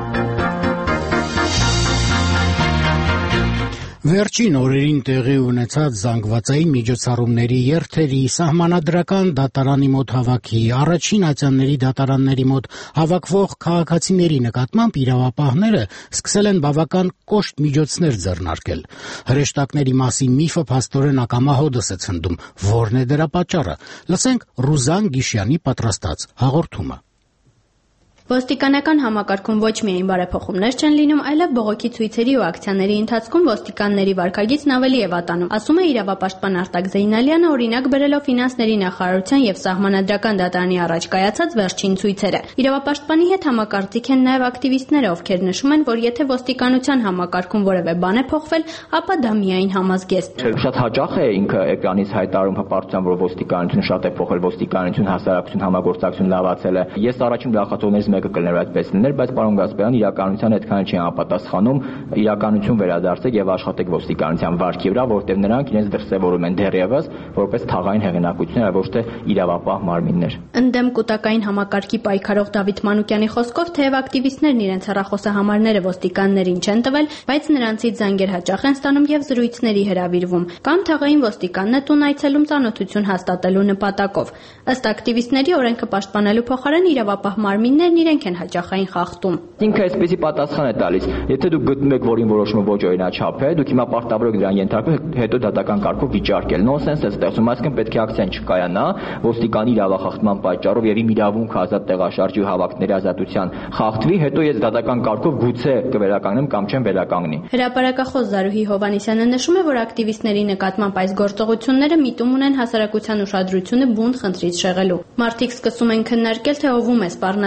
Վերջին օրերին տեղի ունեցած զանգվածային միջոցառումների երթերի, սահմանադրական դատարանի մոտ հավաքի, առաջին ատյանների դատարանների մոտ հավաքվող քաղաքացիների նկատմամբ իրավապահները սկսել են բավական կոշտ միջոցներ ձեռնարկել։ Հրեշտակների մասին միֆը փաստորեն ակամահոդս է ցնդում։ Որն է դրա պատճառը։ Լսենք Ռուզան Գիշյանի պատրաստած հաղորդումը։ Ոստիկանական համակարգում ոչ միայն բարեփոխումներ չեն լինում, այլև բողոքի ցույցերի ու ակցիաների ընթացքում ոստիկանների վարքագիծն ավելի է վատանում, ասում է իրավապաշտպան Արտակ Զեյնալյանը, օրինակ բերելով ֆինանսների նախարարության եւ սահմանադրական դատարանի առաջ կայացած վերջին ցույցերը։ Իրավապաշտպանի հետ համակարծիք են նաեւ ակտիվիստները, ովքեր նշում են, որ եթե ոստիկանության համակարգում որևէ բան է փոխվել, ապա դա միայն համազգեստ։ Շատ հաճախ է ինքը էկրանից հայտարարում հպարտությամբ, որ ոստիկանությունը շատ է փոխել, ոստիկանություն, հասարակություն, համագործակցություն լավացել է։ Ես առաջին գաղափարներից մեկը կլներ այդպես լիներ, բայց պարոն Գասպարյան իրականության այդքան չի համապատասխանում, իրականություն վերադարձեք եւ աշխատեք ոստիկանության վարքի վրա, որտեղ նրանք իրենց դրսեւորում են դեռևս որպես թաղային հեղինակություն, այլ ոչ թե իրավապահ մարմիններ։ Ընդդեմ կൂട്ടակային համակարգի պայքարող Դավիթ Մանուկյանի խոսքով, թեև ակտիվիստներն իրենց հեռախոսահամարները ոստիկաններին չեն տվել, բայց նրանցից զանգեր հաճախ են ստանում եւ զրույցների հրավիրվում, կամ թաղային ոստիկանն է տուն այցելում ծանոթություն հաստատելու նպատակով։ Ըստ ակտիվիստների օրենքը պաշտպանելու փոխարեն իրավապահ մարմիններն իրենք են հաճախային խախտում։ Ինքը այսպեսի պատասխան է տալիս. եթե դուք գտնում եք, որ ին որոշումը ոչ օրինաչափ է, դուք հիմա պարտավոր եք դրան ենթարկվել, հետո դատական կարգով վիճարկել։ Նոնսենս է ստեղծում, այսինքն պետք է ակցիան չկայանա ոստիկանի իրավախախտման պատճառով եւ իմ իրավունքը ազատ տեղաշարժի ու հավաքների ազատության խախտվի, հետո ես դատական կարգով գուցե կվերականգնեմ կամ չեմ վերականգնի։ Հրապարակախոս Զարուհի Հովհաննիսյանը նշում է, որ ակտիվիստների նկատմամբ այս գործողությունները միտում ունեն հասարակության ուշադրությունը բուն խնդրից շեղելու։ Մարդիկ սկսում են քննարկել, թե ով ում է սպառնացել ու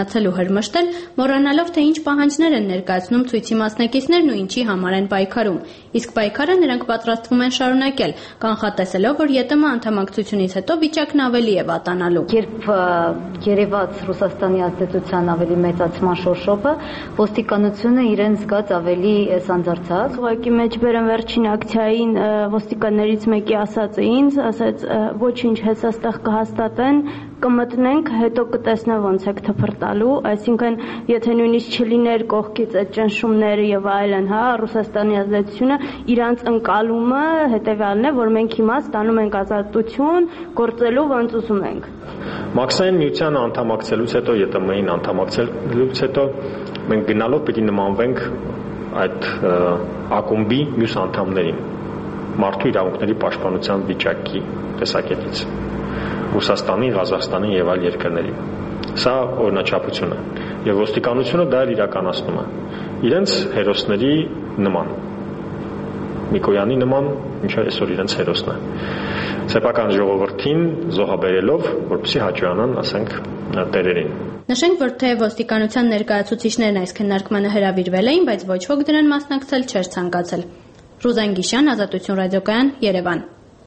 մշտել, մոռանալով թե ինչ պահանջներ են ներկայացնում ցույցի մասնակիցներն ու ինչի համար են պայքարում։ Իսկ պայքարը նրանք պատրաստվում են շարունակել, կանխատեսելով, որ ԵՏՄ անդամակցությունից հետո վիճակն ավելի է վատանալու։ Երբ երևաց Ռուսաստանի ազդեցության ավելի մեծացման շոշոփը, ոստիկանությունը իրեն զգաց ավելի սանձարձած։ Ուղղակի մեջբերեմ վերջին ակցիային ոստիկաններից մեկի ասացը ինձ, ասաց ոչինչ հեսա ստեղ կհաստատեն, կմտնենք, հետո կտեսնեմ ոնց եք թփրտալու, այսինքն եթե նույնիսկ չլիներ կողքից այդ ճնշումները եւ այլն, հա, Ռուսաստանի ազդեցությունը իրանց ընկալումը հետեւյալն է, որ մենք հիմա ստանում ենք ազատություն, գործելու ոնց ուզում ենք։ Մաքսային միության անդամակցելուց հետո, ԵՏՄ-ին անդամակցելուց հետո մենք գնալով պիտի նմանվենք այդ ակումբի մյուս անդամներին մարդու իրավունքների պաշտպանության վիճակի տեսակետից Ռուսաստանի, Ղազախստանի եւ այլ երկրների։ Սա օրինաչափություն է եւ ոստիկանությունը դա իրականացնում է իրենց հերոսների նման Նիկոյանի նման, ինչը այսօր իրենց հերոսն է։ Սեփական ժողովրդին զոհաբերելով, որպեսզի հաճոյանան, ասենք, տերերին։ Նշենք, որ թե ոստիկանության ներկայացուցիչներն այս քննարկմանը հրավիրվել էին, բայց ոչ ոք դրան մասնակցել չէր ցանկացել։ Ռուզան Գիշյան, Ազատություն ռադիոկայան, Երևան։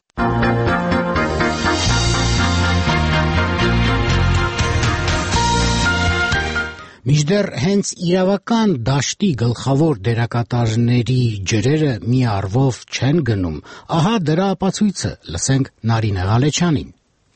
Մինչդեռ հենց իրավական դաշտի գլխավոր դերակատարների ջրերը մի առվով չեն գնում, ահա դրա ապացույցը, լսենք Նարինե Ղալեչյանին։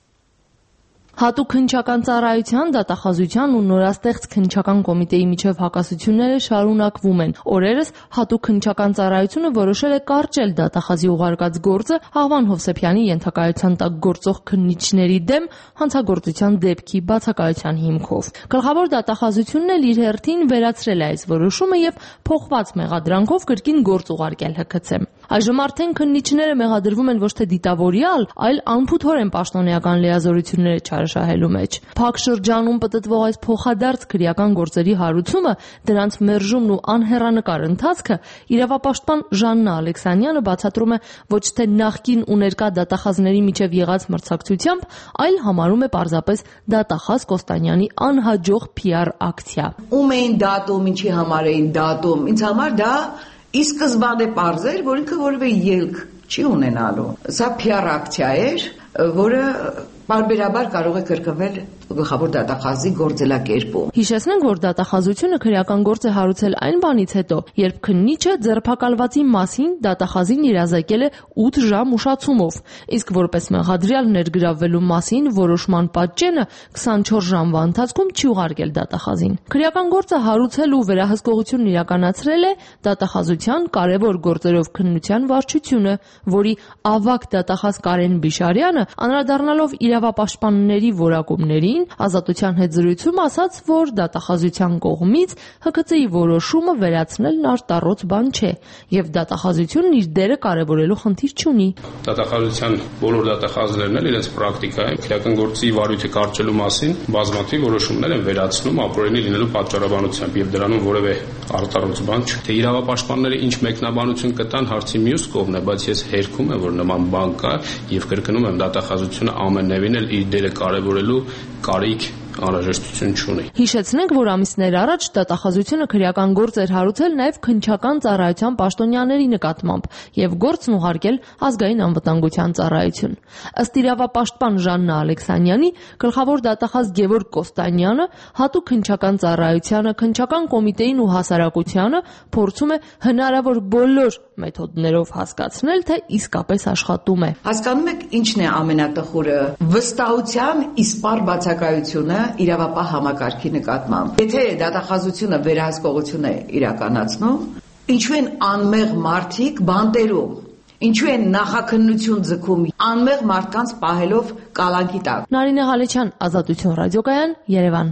Հատուկ քննչական ծառայության, դատախազության ու նորաստեղծ քննչական կոմիտեի միջև հակասությունները շարունակվում են։ Օրերս հատուկ քննչական ծառայությունը որոշել է կարճել դատախազի ուղարկած գործը Աղվան Հովսեփյանի ենթակայության տակ գործող քննիչների դեմ հանցագործության դեպքի բացակայության հիմքով։ Գլխավոր դատախազությունն էլ իր հերթին վերացրել է այս որոշումը եւ փոխված մեղադրանքով կրկին գործ ուղարկել Հ K C-ին։ Այժմ արդեն քննիչները մեղադրվում են ոչ թե դիտավորյալ, այլ անփութորեն պաշտոնեական լիազորությունները չարաշահելու մեջ։ Փակ շրջանում պտտվող այս փոխադարձ քրեական գործերի հարուցումը, դրանց մերժումն ու անհեռանկար ընթացքը իրավապաշտպան Ժաննա Ալեքսանյանը բացատրում է ոչ թե նախկին ու ներկա դատախազների միջև եղած մրցակցությամբ, այլ համարում է պարզապես դատախազ Կոստանյանի անհաջող P R ակցիա։ Ում էին դատում, ինչի համար էին դատում, ինձ համար դա ի սկզբանե պարզ էր, որ ինքը որևէ ելք չի ունենալու։ Սա P R ակցիա էր, որը բարբերաբար կարող է կրկնվել գլխավոր դատախազի գործելակերպում։ Հիշեցնենք, որ դատախազությունը քրեական գործ է հարուցել այն բանից հետո, երբ քննիչը ձերբակալվածի մասին դատախազին իրազեկել է ութ ժամ ուշացումով, իսկ որպես մեղադրյալ ներգրավվելու մասին որոշման պատճենը քսանչորս ժամվա ընթացքում չի ուղարկել դատախազին։ Քրեական գործը հարուցել ու վերահսկողությունն իրականացրել է դատախազության կարևոր գործերով քննության վարչությունը, որի ավագ դատախազ Կարեն Բիշարյանը անդրադառնալով իրավապաշտպանների որակումներին Ազատության հետ զրույցում ասաց, որ դատախազության կողմից Հ K C-ի որոշումը վերացնելն արտառոց բան չէ եւ դատախազությունն իր դերը կարեւորելու խնդիր չունի։ Դատախազության բոլոր դատախազներն էլ իրենց պրակտիկայում քրեական գործի վարույթը կարճելու մասին բազմաթիվ որոշումներ են վերացնում ապօրինի լինելու պատճառաբանությամբ եւ դրանում որևէ արտառոց բան չէ։ Թե իրավապաշտպանները ինչ մեկնաբանություն կտան հարցի մյուս կողմն է, բայց ես հերքում եմ, որ նման բան կա եւ կրկնում եմ դատախազությունը ամենևին էլ իր դերը կարեւորելու կարիք անհրաժեշտություն չունի։ Հիշեցնենք, որ ամիսներ առաջ դատախազությունը քրեական գործ էր հարուցել նաև քննչական ծառայության պաշտոնյաների նկատմամբ եւ գործն ուղարկել ազգային անվտանգության ծառայություն։ Ըստ իրավապաշտպան Ժաննա Ալեքսանյանի, գլխավոր դատախազ Գևորգ Կոստանյանը հատուկ քննչական ծառայությանը, քննչական կոմիտեին ու հասարակությանը փորձում է հնարավոր բոլոր մեթոդներով հասկացնել, թե իսկապես աշխատում է։ Հասկանում եք, ինչն է ամենատխուրը՝ վստահության իսպառ բացակայությունը իրավապահ համակարգի նկատմամբ։ Եթե դատախազությունը վերահսկողություն է իրականացնում, ինչու են անմեղ մարդիկ բանտերում, ինչու են նախաքննություն ձգում անմեղ մարդկանց պահելով կալանքի տակ։ Նարինե Ղալեչյան, Ազատություն ռադիոկայան, Երևան։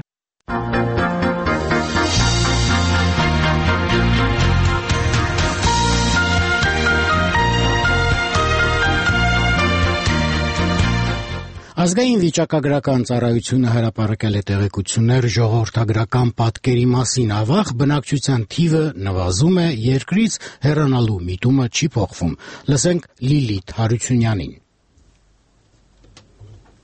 Ազգային վիճակագրական ծառայությունը հրապարակել է տեղեկություններ ժողովրդագրական պատկերի մասին։ Ավաղ բնակչության թիվը նվազում է, երկրից հեռանալու միտումը չի փոխվում։ Լսենք Լիլիթ Հարությունյանին։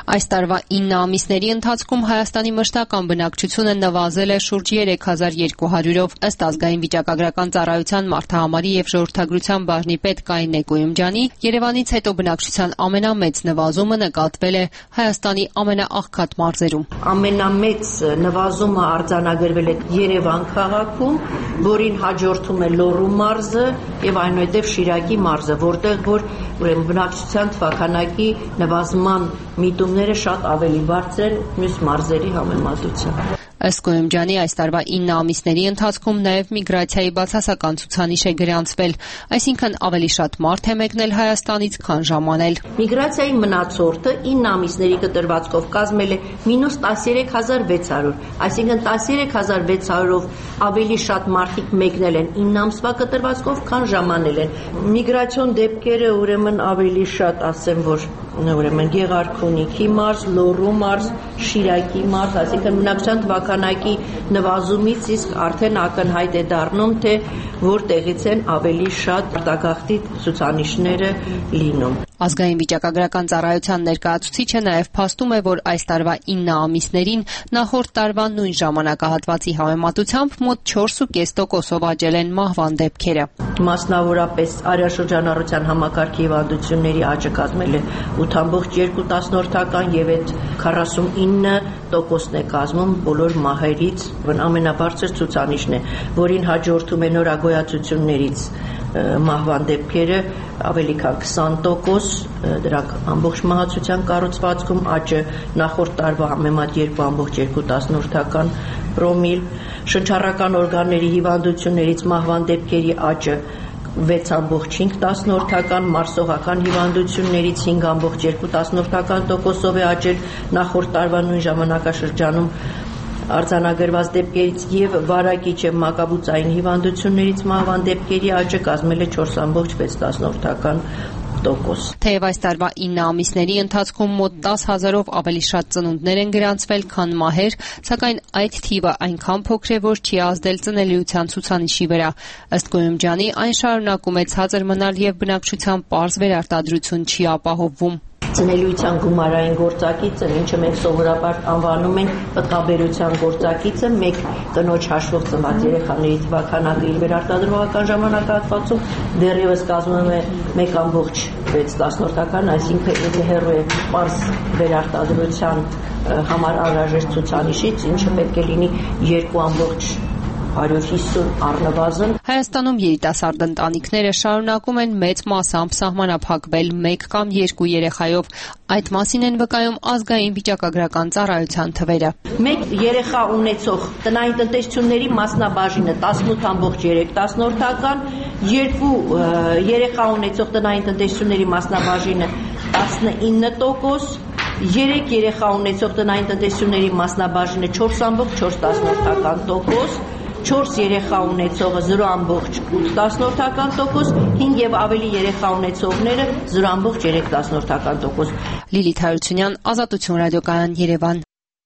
Այս տարվա ինը ամիսների ընթացքում Հայաստանի մշտական բնակչությունը նվազել է շուրջ երեք հազար երկու հարյուրով, ըստ ազգային վիճակագրական ծառայության մարդահամարի եւ ժողովրդագրության բաժնի պետ Կայնե Կույումջյանի, Երևանից հետո բնակչության ամենամեծ նվազումը նկատվել է Հայաստանի ամենաաղքատ մարզերում։ Ամենամեծ նվազումը արձանագրվել է Երևան քաղաքում, որին հաջորդում է Լոռու մարզը եւ այնուհետեւ Շիրակի մարզը, որտեղ որ ուրեմն բնակչության թվականակի նվազման միտումները շատ ավելի բարձր են մյուս մարզերի համեմատությամբ։ Ըստ Կույումջյանի, այս տարվա ինը ամիսների ընթացքում նաև միգրացիայի բացասական ցուցանիշ է գրանցվել, այսինքն ավելի շատ մարդ է մեկնել Հայաստանից, քան ժամանել։ Միգրացիայի մնացորդը ինը ամիսների կտրվածքով կազմել է մինուս տասներեք հազար վեց հարյուր, այսինքն տասներեք հազար վեց հարյուրով ավելի շատ մարդիկ մեկնել են ինը ամսվա կտրվածքով, քան ժամանել են։ Միգրացիոն դեպքերը ուրեմն ավելի շատ, ասեմ, որ ուրեմն Գեղարքունիքի մարզ, Լոռու մարզ, Շիրակի մարզ, այսինքն բնակչության թվականակի նվազումից իսկ արդեն ակնհայտ է դառնում, թե որտեղից են ավելի շատ արտագաղթի ցուցանիշները լինում։ Ազգային վիճակագրական ծառայության ներկայացուցիչը նաև փաստում է, որ այս տարվա ինը ամիսներին նախորդ տարվա նույն ժամանակահատվածի համեմատությամբ մոտ չորս կόμμα պենս տոկոսով աճել են մահվան դեպքերը։ Մասնավորապես արյաշրջանառության համակարգի հիվանդությունների աճը կազմել է ութ կόμma երկու տասնորդական եւ այդ քառասունինը տոկոսն է կազմում բոլոր մահերից, ամենաբարձր ցուցանիշն է, որին հաջորդում է նորագոյացություններից մահվան դեպքերը ավելի քան քսան տոկոս, դրանք ամբողջ մահացության կառուցվածքում աճը նախորդ տարվա համեմատ երկու կόμma երկու տասնորդական պրոմիլ, շնչառական օրգանների հիվանդություններից մահվան դեպքերի աճը վեց կόμma հինգ տասնորդական, մարսողական հիվանդություններից հինգ կόμma երկու տասնորդական տոկոսով է աճել նախորդ տարվա նույն ժամանակաշրջանում արձանագրված դեպքերից եւ վարակիչ եւ մակաբուծային հիվանդություններից մահվան դեպքերի աճը կազմել է չորս կόμma վեց տասնորդական տոկոս։ Թեև այս տարվա ինը ամիսների ընթացքում մոտ դաս հազարով ավելի շատ ծնունդներ են գրանցվել, քան մահեր, սակայն այդ թիվը այնքան փոքր է, որ չի ազդել ծնելիության ցուցանիշի վրա։ Ըստ Կույումջյանի, այն շարունակում է ցածր մնալ եւ բնակչության պարզ վերարտադրություն չի ապահովվում։ Ծնելիության գումարային գործակիցը, ինչը մենք սովորաբար անվանում ենք պտղաբերության գործակիցը, մեկ կնոջ հաշվով ծնված երեխաների թվականակը իր վերարտադրողական ժամանակահատվածում դեռևս կազմում է մեկ կόμma վեց տասնորդական, այսինքն ինքը հեռու է պարզ վերարտադրության համար անհրաժեշտ ցուցանիշից, ինչը պետք է լինի երկու կόμma հարյուր հիսուն առնվազն։ Հայաստանում երիտասարդ ընտանիքները շարունակում են մեծ մասամբ սահմանափակվել մեկ կամ երկու երեխայով։ Այդ մասին են վկայում ազգային վիճակագրական ծառայության թվերը։ Մեկ երեխա ունեցող տնային տնտեսությունների մասնաբաժինը տասնութ կόμma երեք տասնորդական, երկու երեխա ունեցող տնային տնտեսությունների մասնաբաժինը տասնինը տոկոս, երեք երեխա ունեցող տնային տնտեսությունների մասնաբաժինը չորս կόμma չորս տասնորդական տոկոս, չորս երեխա ունեցողը զրո կόμma ութ տասնորդական տոկոս, հինգ եւ ավելի երեխա ունեցողները զրո կόμma երեք տասնորդական տոկոս։ Լիլիթ Հարությունյան, Ազատություն ռադիոկայան, Երևան։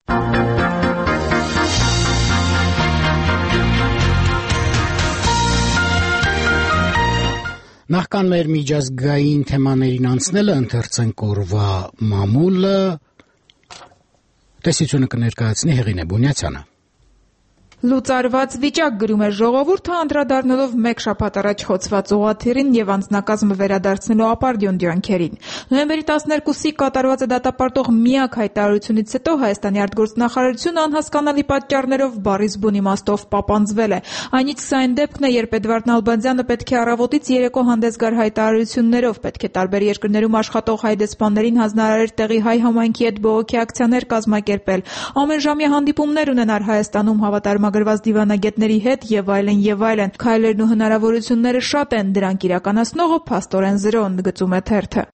Նախքան մեր միջազգային թեմաներին անցնելը ընթերցենք օրվա մամուլը, տեսությունը կներկայացնի Հեղինե Բունյացյանը։ Լուծարված վիճակ գրում է ժողովուրդը, անդրադառնալով մեկ շաբաթ առաջ խոցված ուղղաթիռին եւ անձնակազմը վերադարձնելու ապարդյուն ջանքերին։ Նոյեմբերի տասներկուսի կատարված է դատապարտող միակ հայտարարությունից հետո Հայաստանի արտգործնախարարությունը անհասկանալի պատճառներով բառից բուն իմաստով պապանձվել է։ Այնից սա այն դեպքն է, երբ Էդվարդ Նալբանդյանը պետք է առավոտից երեկո հանդես գար հայտարարություններով, պետք է տարբեր երկրներում աշխատող հայ դեսպաններին հանձնարարեր տեղի հայ համայնքի հետ բողոքի ակցիաներ կազմակերպել, ամենժամյա հանդիպումներ ունենար Հայաստանում հավատարմագրված դիվանագետների հետ եւ այլն եւ այլն։ Քայլերն ու հնարավորությունները շատ են, դրանք իրականացնողը փաստորեն զրո, ընդգծում է թերթը։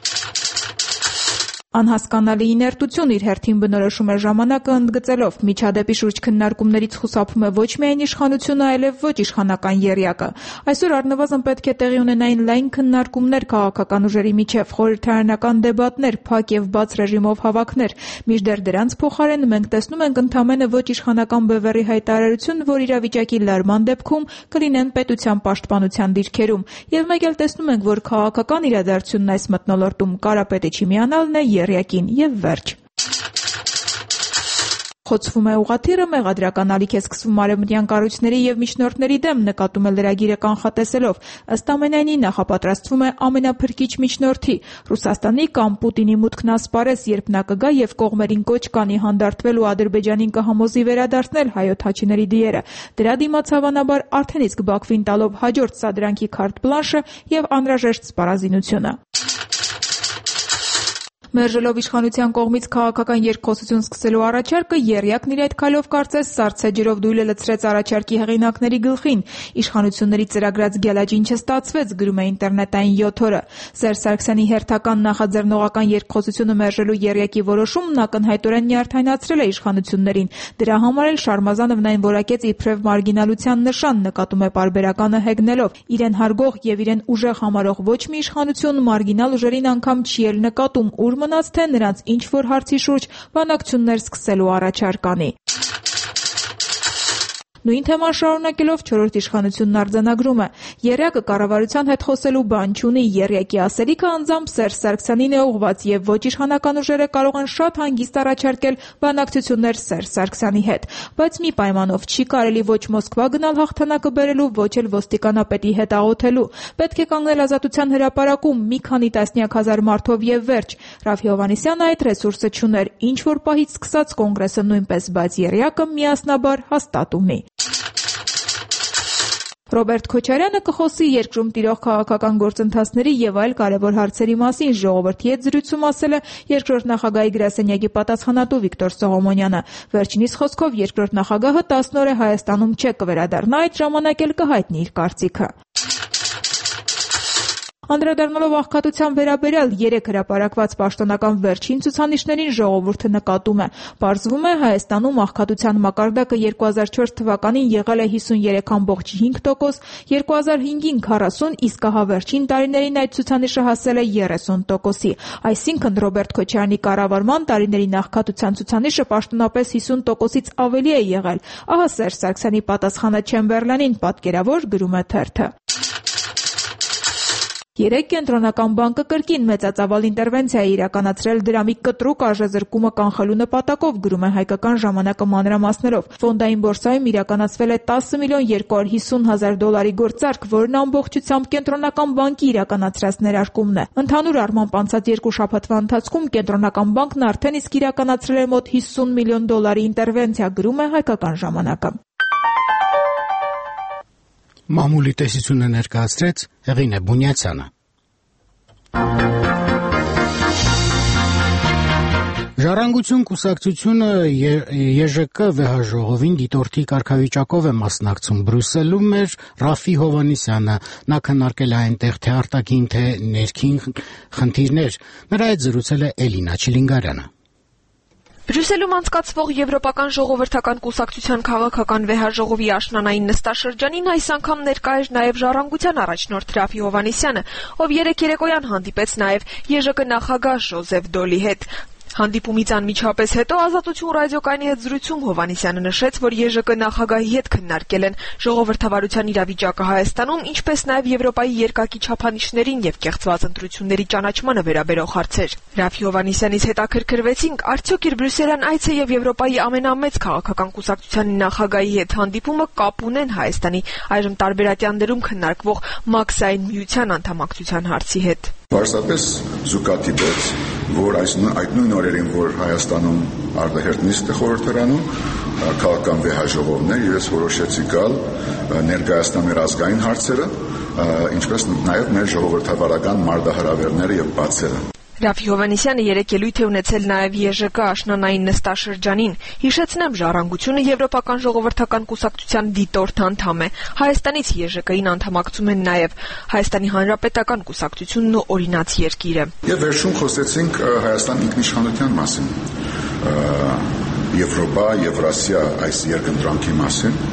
Անհասկանալի իներտություն իր հերթին բնորոշում է ժամանակը, ընդգծելով միջադեպի շուրջ քննարկումներից խուսափում է ոչ միայն իշխանությունը, այլև ոչ իշխանական եռյակը։ Այսօր առնվազն պետք է տեղի ունենային լայն քննարկումներ քաղաքական ուժերի միջև, խորհրդարանական դեբատներ, փակ եւ բաց ռեժիմով հավաքներ։ Մինչդեռ դրանց փոխարեն մենք տեսնում ենք ընդամենը ոչ իշխանական բևեռի հայտարարություն, որ իրավիճակի լարման դեպքում կլինեն պետության պաշտպանության դիրքերում։ Եվ մեկ էլ տեսնում ենք, որ քաղաքական իրադարձությունն այս մթնոլորտում Կարապետը չի միանալն է եռյակին եւ վերջ։ Խոցվում է ուղղաթիռը, մեղադրական ալիք է սկսվում արևմտյան կառույցների եւ միջնորդների դեմ, նկատում է լրագիրը կանխատեսելով։ Ըստ ամենայնի նախապատրաստվում է ամենափրկիչ միջնորդի։ Ռուսաստանի կամ Պուտինի մուտքն ասպարես, երբ նա կգա եւ կողմերին կոչ կանի հանդարտվել ու Ադրբեջանին կհամոզի վերադարձնել հայոց հաչիների դիերը։ Դրա դիմաց հավանաբար արդեն իսկ Բաքվին տալով հաջորդ սադրանքի քարտ բլանշը եւ անհրաժեշտ սպառազինությունը։ Մերժելով իշխանության կողմից քաղաքական երկխոսություն սկսելու առաջարկը, Եռյակն իր այդ քայլով կարծես սառցե ջրով դույլը լցրեց առաջարկի հեղինակների գլխին։ Իշխանությունների ծրագրած գյալաջին չստացվեց, գրում է ինտերնետային յոթ օրը։ Սերժ Սարգսյանի հերթական նախաձեռնողական երկխոսությունը մերժելու Եռյակի որոշումն ակնհայտորեն նյարդայնացրել է իշխանություններին։ Դրա համար էլ Շարմազանովն այն որակեց իբրև մարգինալության նշան, նկատում է պարբերականը հեգնելով։ Իրեն հարգող եւ իրեն ուժեղ համարող ոչ մի իշխանություն մարգինալ ուժերին անգամ չի էլ նկատում, ուր մնաց թե նրանց ինչ որ հարցի շուրջ բանակցություններ սկսելու առաջարկ անի։ Նույն թեման շարունակելով չորրորդ իշխանությունն արձանագրում է. Եռյակը կառավարության հետ խոսելու բան չունի, Եռյակի ասելիքը անձամբ Սերժ Սարգսյանին է ուղղված եւ ոչ իշխանական ուժերը կարող են շատ հանգիստ առաջարկել բանակցություններ Սերժ Սարգսյանի հետ, բայց մի պայմանով չի կարելի ոչ Մոսկվա գնալ հաղթանակը բերելու, ոչ էլ ոստիկանապետի հետ աղոթելու։ Պետք է կանգնել ազատության հրապարակում մի քանի տասնյակ հազար մարդով եւ վերջ։ Ռաֆի Հովհաննիսյանը այդ ռեսուրսը չուներ, ինչ որ պահից սկսած կոնգրեսը նույնպես, բայց Եռյակը միասնաբար հաստատ ունի։ Ռոբերտ Քոչարյանը կխոսի երկրում տիրող քաղաքական գործընթացների եւ այլ կարեւոր հարցերի մասին, ժողովրդի հետ զրույցում ասել է երկրորդ նախագահի գրասենյակի պատասխանատու Վիկտոր Սողոմոնյանը։ Վերջինիս խոսքով երկրորդ նախագահը տասն օր է Հայաստանում չէ, կվերադառնա այդ ժամանակ էլ կհայտնի իր կարծիքը։ Անդրադառնալով աղքատության վերաբերյալ երեք հրապարակված պաշտոնական վերջին ցուցանիշներին ժողովուրդը նկատում է։ Պարզվում է Հայաստանում աղքատության մակարդակը երկու հազար չորս թվականին եղել է հիսուններեք կόμμα հինգ տոկոս, երկու հազար հինգին քառասուն, իսկ ահա վերջին տարիներին այդ ցուցանիշը հասել է երեսուն տոկոսի։ Այսինքն Ռոբերտ Քոչարյանի կառավարման տարիներին աղքատության ցուցանիշը պաշտոնապես հիսուն տոկոսից ավելի է եղել։ Ահա Սերժ Սարգսյանի պատասխանը Չեմբերլենին, պատկերավոր գրում է թերթը։ Երեք կենտրոնական բանկը կրկին մեծածավալ ինտերվենցիա է իրականացրել դրամի կտրուկ արժեզրկումը կանխելու նպատակով, գրում է Հայկական ժամանակը մանրամասներով։ Ֆոնդային բորսայում իրականացվել է տասը միլիոն երկու հարյուր հիսուն հազար դոլարի գործարք, որն ամբողջությամբ կենտրոնական բանկի իրականացրած ներարկումն է։ Ընդհանուր առմամբ անցած երկու շաբաթվա ընթացքում կենտրոնական բանկն արդեն իսկ իրականացրել է մոտ հիսուն միլիոն դոլարի ինտերվենցիա, գրում է Հայկական ժամանակը։ Մամուլի տեսությունը ներկայացրեց Հեղինե Բունյացյանը։ Ժառանգություն կուսակցությունը ԵԺԿ վեհաժողովին դիտորդի կարգավիճակով է մասնակցում Բրյուսելում էր Ռաֆի Հովհաննիսյանը, նա քննարկել է այնտեղ թե արտաքին թե ներքին խնդիրներ, նրա հետ զրուցել է Էլինա Չիլինգարյանը։ Բրյուսելում անցկացվող Եվրոպական ժողովրդական կուսակցության քաղաքական վեհաժողովի աշնանային նստաշրջանին այս անգամ ներկա էր նաև Ժառանգության առաջնորդ Ռաֆի Հովհաննիսյանը, ով երեկ երեկոյան հանդիպեց նաև ԵԺԿ նախագահ Ժոզեֆ Դոլի հետ։ Հանդիպումից անմիջապես հետո Ազատություն ռադիոկայանի հետ զրույցում Հովհաննիսյանը նշեց, որ ԵԺԿ նախագահի հետ քննարկել են ժողովրդավարության իրավիճակը Հայաստանում, ինչպես նաև Եվրոպայի երկակի չափանիշներին եւ կեղծված ընտրությունների ճանաչմանը վերաբերող հարցեր։ Ռաֆի Հովհաննիսյանից հետաքրքրվեցինք, արդյոք իր բրյուսելյան այցը եւ Եվրոպայի ամենամեծ քաղաքական կուսակցության նախագահի հետ հանդիպումը կապ ունեն Հայաստանի այժմ տարբերատյաններում քննարկվող Մաքսային միության անդամակցության հարցի հետ։ Պարզապես զուգադիպեց, որ այս այդ նույն օրերին, որ Հայաստանում արդահերտ նիստ է խորհրդարանում, քաղաքական վեհաժողովներ, ես որոշեցի գալ ներկայացնել մեր ազգային հարցերը, ինչպես նաև մեր ժողովրդավարական մարտահրավերները եւ բացերը։ Ռաֆի Հովհաննիսյանը երեկ ելույթ է ունեցել նաև ԵԺԿ աշնանային նստաշրջանին։ Հիշեցնեմ, Ժառանգությունը Եվրոպական ժողովրդական կուսակցության դիտորդ անդամ է։ Հայաստանից ԵԺԿ-ին անդամակցում են նաև Հայաստանի Հանրապետական կուսակցությունն ու Օրինաց երկիրը։ Եվ վերջում խոսեցինք Հայաստան ինքնիշխանության մասին, Եվրոպա, Եվրասիա այս երկընտրանքի մասին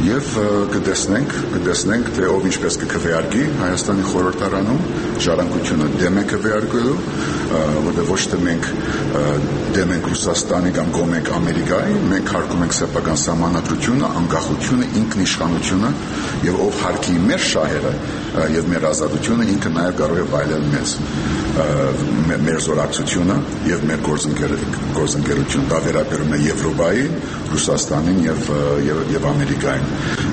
Եվ կտեսնենք, կտեսնենք, թե ով ինչպես կքվեարկի Հայաստանի խորհրդարանում, ժառանգությունը դեմ է քվեարկելու, որտեղ ոչ թե մենք դեմ ենք Ռուսաստանի կամ գոմ ենք Ամերիկայի, մենք հարգում ենք սեփական սահմանադրությունը, անկախությունը, ինքնիշխանությունը, եւ ով հարգի մեր շահերը եւ մեր ազատությունը, ինքը նաեւ կարող է վայելել մեզ մեր զորակցությունը եւ մեր գործընկերությունը։ Դա վերաբերում է Եվրոպային, Ռուսաստանին եւ եւ Ամերիկային։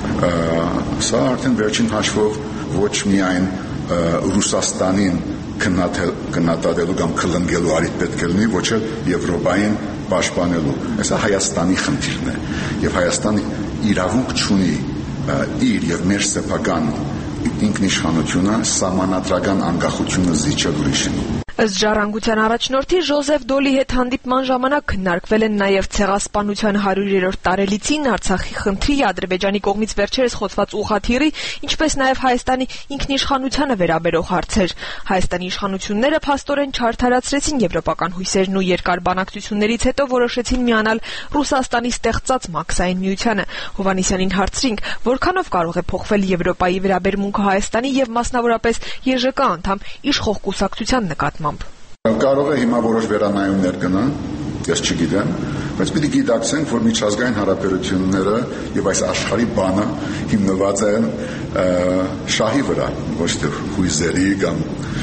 Սա արդեն վերջին հաշվով ոչ միայն Ռուսաստանին քննադատելու կամ քլնգելու արիտ պետք է լինի, ոչ էլ Եվրոպային պաշտպանելու։ Սա Հայաստանի խնդիրն է եւ Հայաստանը իրավունք չունի իր եւ մեր սեփական ինքնիշխանությունը, սահմանադրական անկախությունը զիջել ուրիշին։ Ըստ ժառանգության առաջնորդի Ժոզեֆ Դոլի հետ հանդիպման ժամանակ քննարկվել են նաև ցեղասպանության հարյուրերորդ տարելիցին, Արցախի խնդրի, Ադրբեջանի կողմից վերջերս խոցված ուղղաթիռի, ինչպես նաև Հայաստանի ինքնիշխանությանը վերաբերող հարցեր։ Հայաստանի իշխանությունները փաստորեն չարդարացրեցին եվրոպական հույսերն ու երկար բանակցություններից հետո որոշեցին միանալ Ռուսաստանի ստեղծած մաքսային միությանը։ Հովհաննիսյանին հարցրինք, որքանով կարող է փոխվել Եվրոպայի վերաբերմունքը Հայաստանի եւ մասնավորապես Է Ժ Կ անդամ իշխող կուսակցության նկատմամբ։ Կարող է հիմա որոշ վերանայումներ գնան, ես չգիտեմ, բայց պիտի գիտակցենք, որ միջազգային հարաբերությունները եւ այս աշխարհի բանը հիմնված են շահի վրա, ոչ թե հույզերի կամ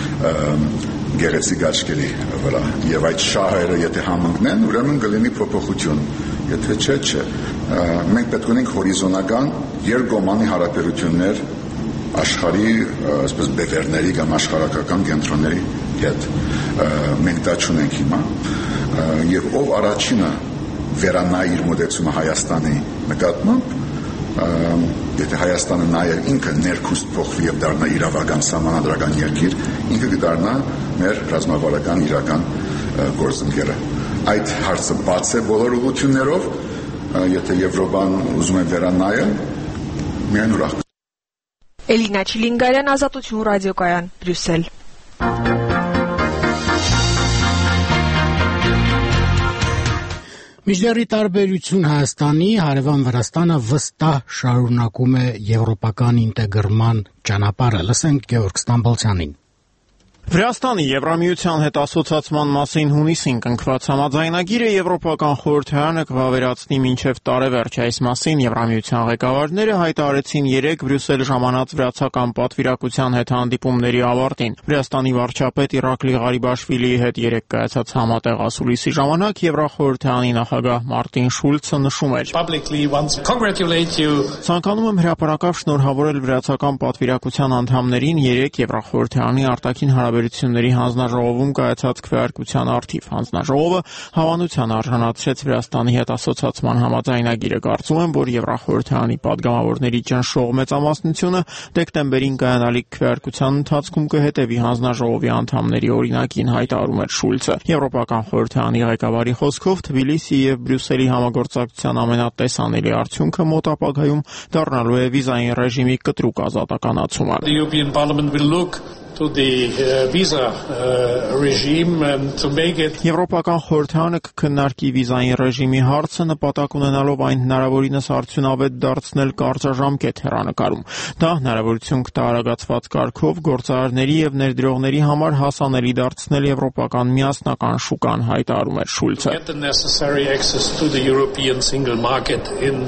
գեղեցիկ աչքերի վրա։ Եվ այդ շահերը եթե համընկնեն, ուրեմն կլինի փոփոխություն, եթե չէ, չէ։ Մենք պետք ունենք հորիզոնական երկկողմանի հարաբերություններ աշխարհի, այսպես բևերների կամ աշխարհակական կենտրոնների հետ։ Մենք դա չունենք հիմա, եւ ով առաջինը վերանայի իր մոտեցումը Հայաստանի նկատմամբ, եթե Հայաստանը նաեւ ինքը ներքուստ փոխվի եւ դառնա իրավական սահմանադրական երկիր, ինքը կդառնա մեր ռազմավարական իրական գործընկերը։ Այդ հարցը բաց է բոլոր ուղղություններով, եթե Եվրոպան ուզում է վերանայել, միայն ուրախ։ Էլինա Չիլինգարյան, Ազատություն ռադիոկայան, Բրյուսել։ Միջդեռի տարբերություն Հայաստանի, հարևան Վրաստանը վստահ շարունակում է եվրոպական ինտեգրման ճանապարհը։ Լսենք Գեորգ Ստամբոլցյանին։ Վրաստանի Եվրամիության հետ ասոցացման մասին հունիսին կնքված համաձայնագիրը Եվրոպական խորհրդարանը կվավերացնի մինչև տարեվերջ։ Այս մասին Եվրամիության ղեկավարները հայտարարեցին երեկ Բրյուսել ժամանած վրացական պատվիրակության հետ հանդիպումների ավարտին։ Վրաստանի վարչապետ Իրակլի Ղարիբաշվիլիի հետ երեկ կայացած համատեղ ասուլիսի ժամանակ Եվրախորհրդարանի նախագահ Մարտին Շուլցը նշում էր. Ցանկանում եմ հրապարակավ շնորհավորել վրացական պատվիրակության անդամներին երեկ Եվրախորհրդարանի արտաքին հարաբերությունների հանձնաժողովում կայացած քվեարկության առթիվ։ Հանձնաժողովը հավանության արժանացրեց Վրաստանի հետ ասոցացման համաձայնագիրը։ Կարծում եմ, որ Եվրախորհրդարանի падգամավորների ճնշող մեծամասնությունը դեկտեմբերին կայանալիք քվեարկության ընթացքում կհետևի հանձնաժողովի անդամների օրինակին, հայտարարում էր Շուլցը։ Եվրոպական խորհրդարանի ղեկավարի խոսքով Թբիլիսի եւ Բրյուսելի համագործակցության ամենատեսանելի արդյունքը մոտ ապագայում դառնալու է վիզային ռեժիմի կտրուկ ազատականացումը։ To the uh, visa uh, regime and to make it Եվրոպական խորհրդարանը կքննարկի վիզային ռեժիմի հարցը նպատակ ունենալով այն հնարավորինս արդյունավետ դարձնել կարճաժամկետ հեռանկարում։ Դա հնարավորություն կտա արագացված կարգով գործարարների եւ ներդրողների համար հասանելի դարձնել եվրոպական միասնական շուկան, հայտարարում էր Շուլցը։ Get the necessary access to the European single market in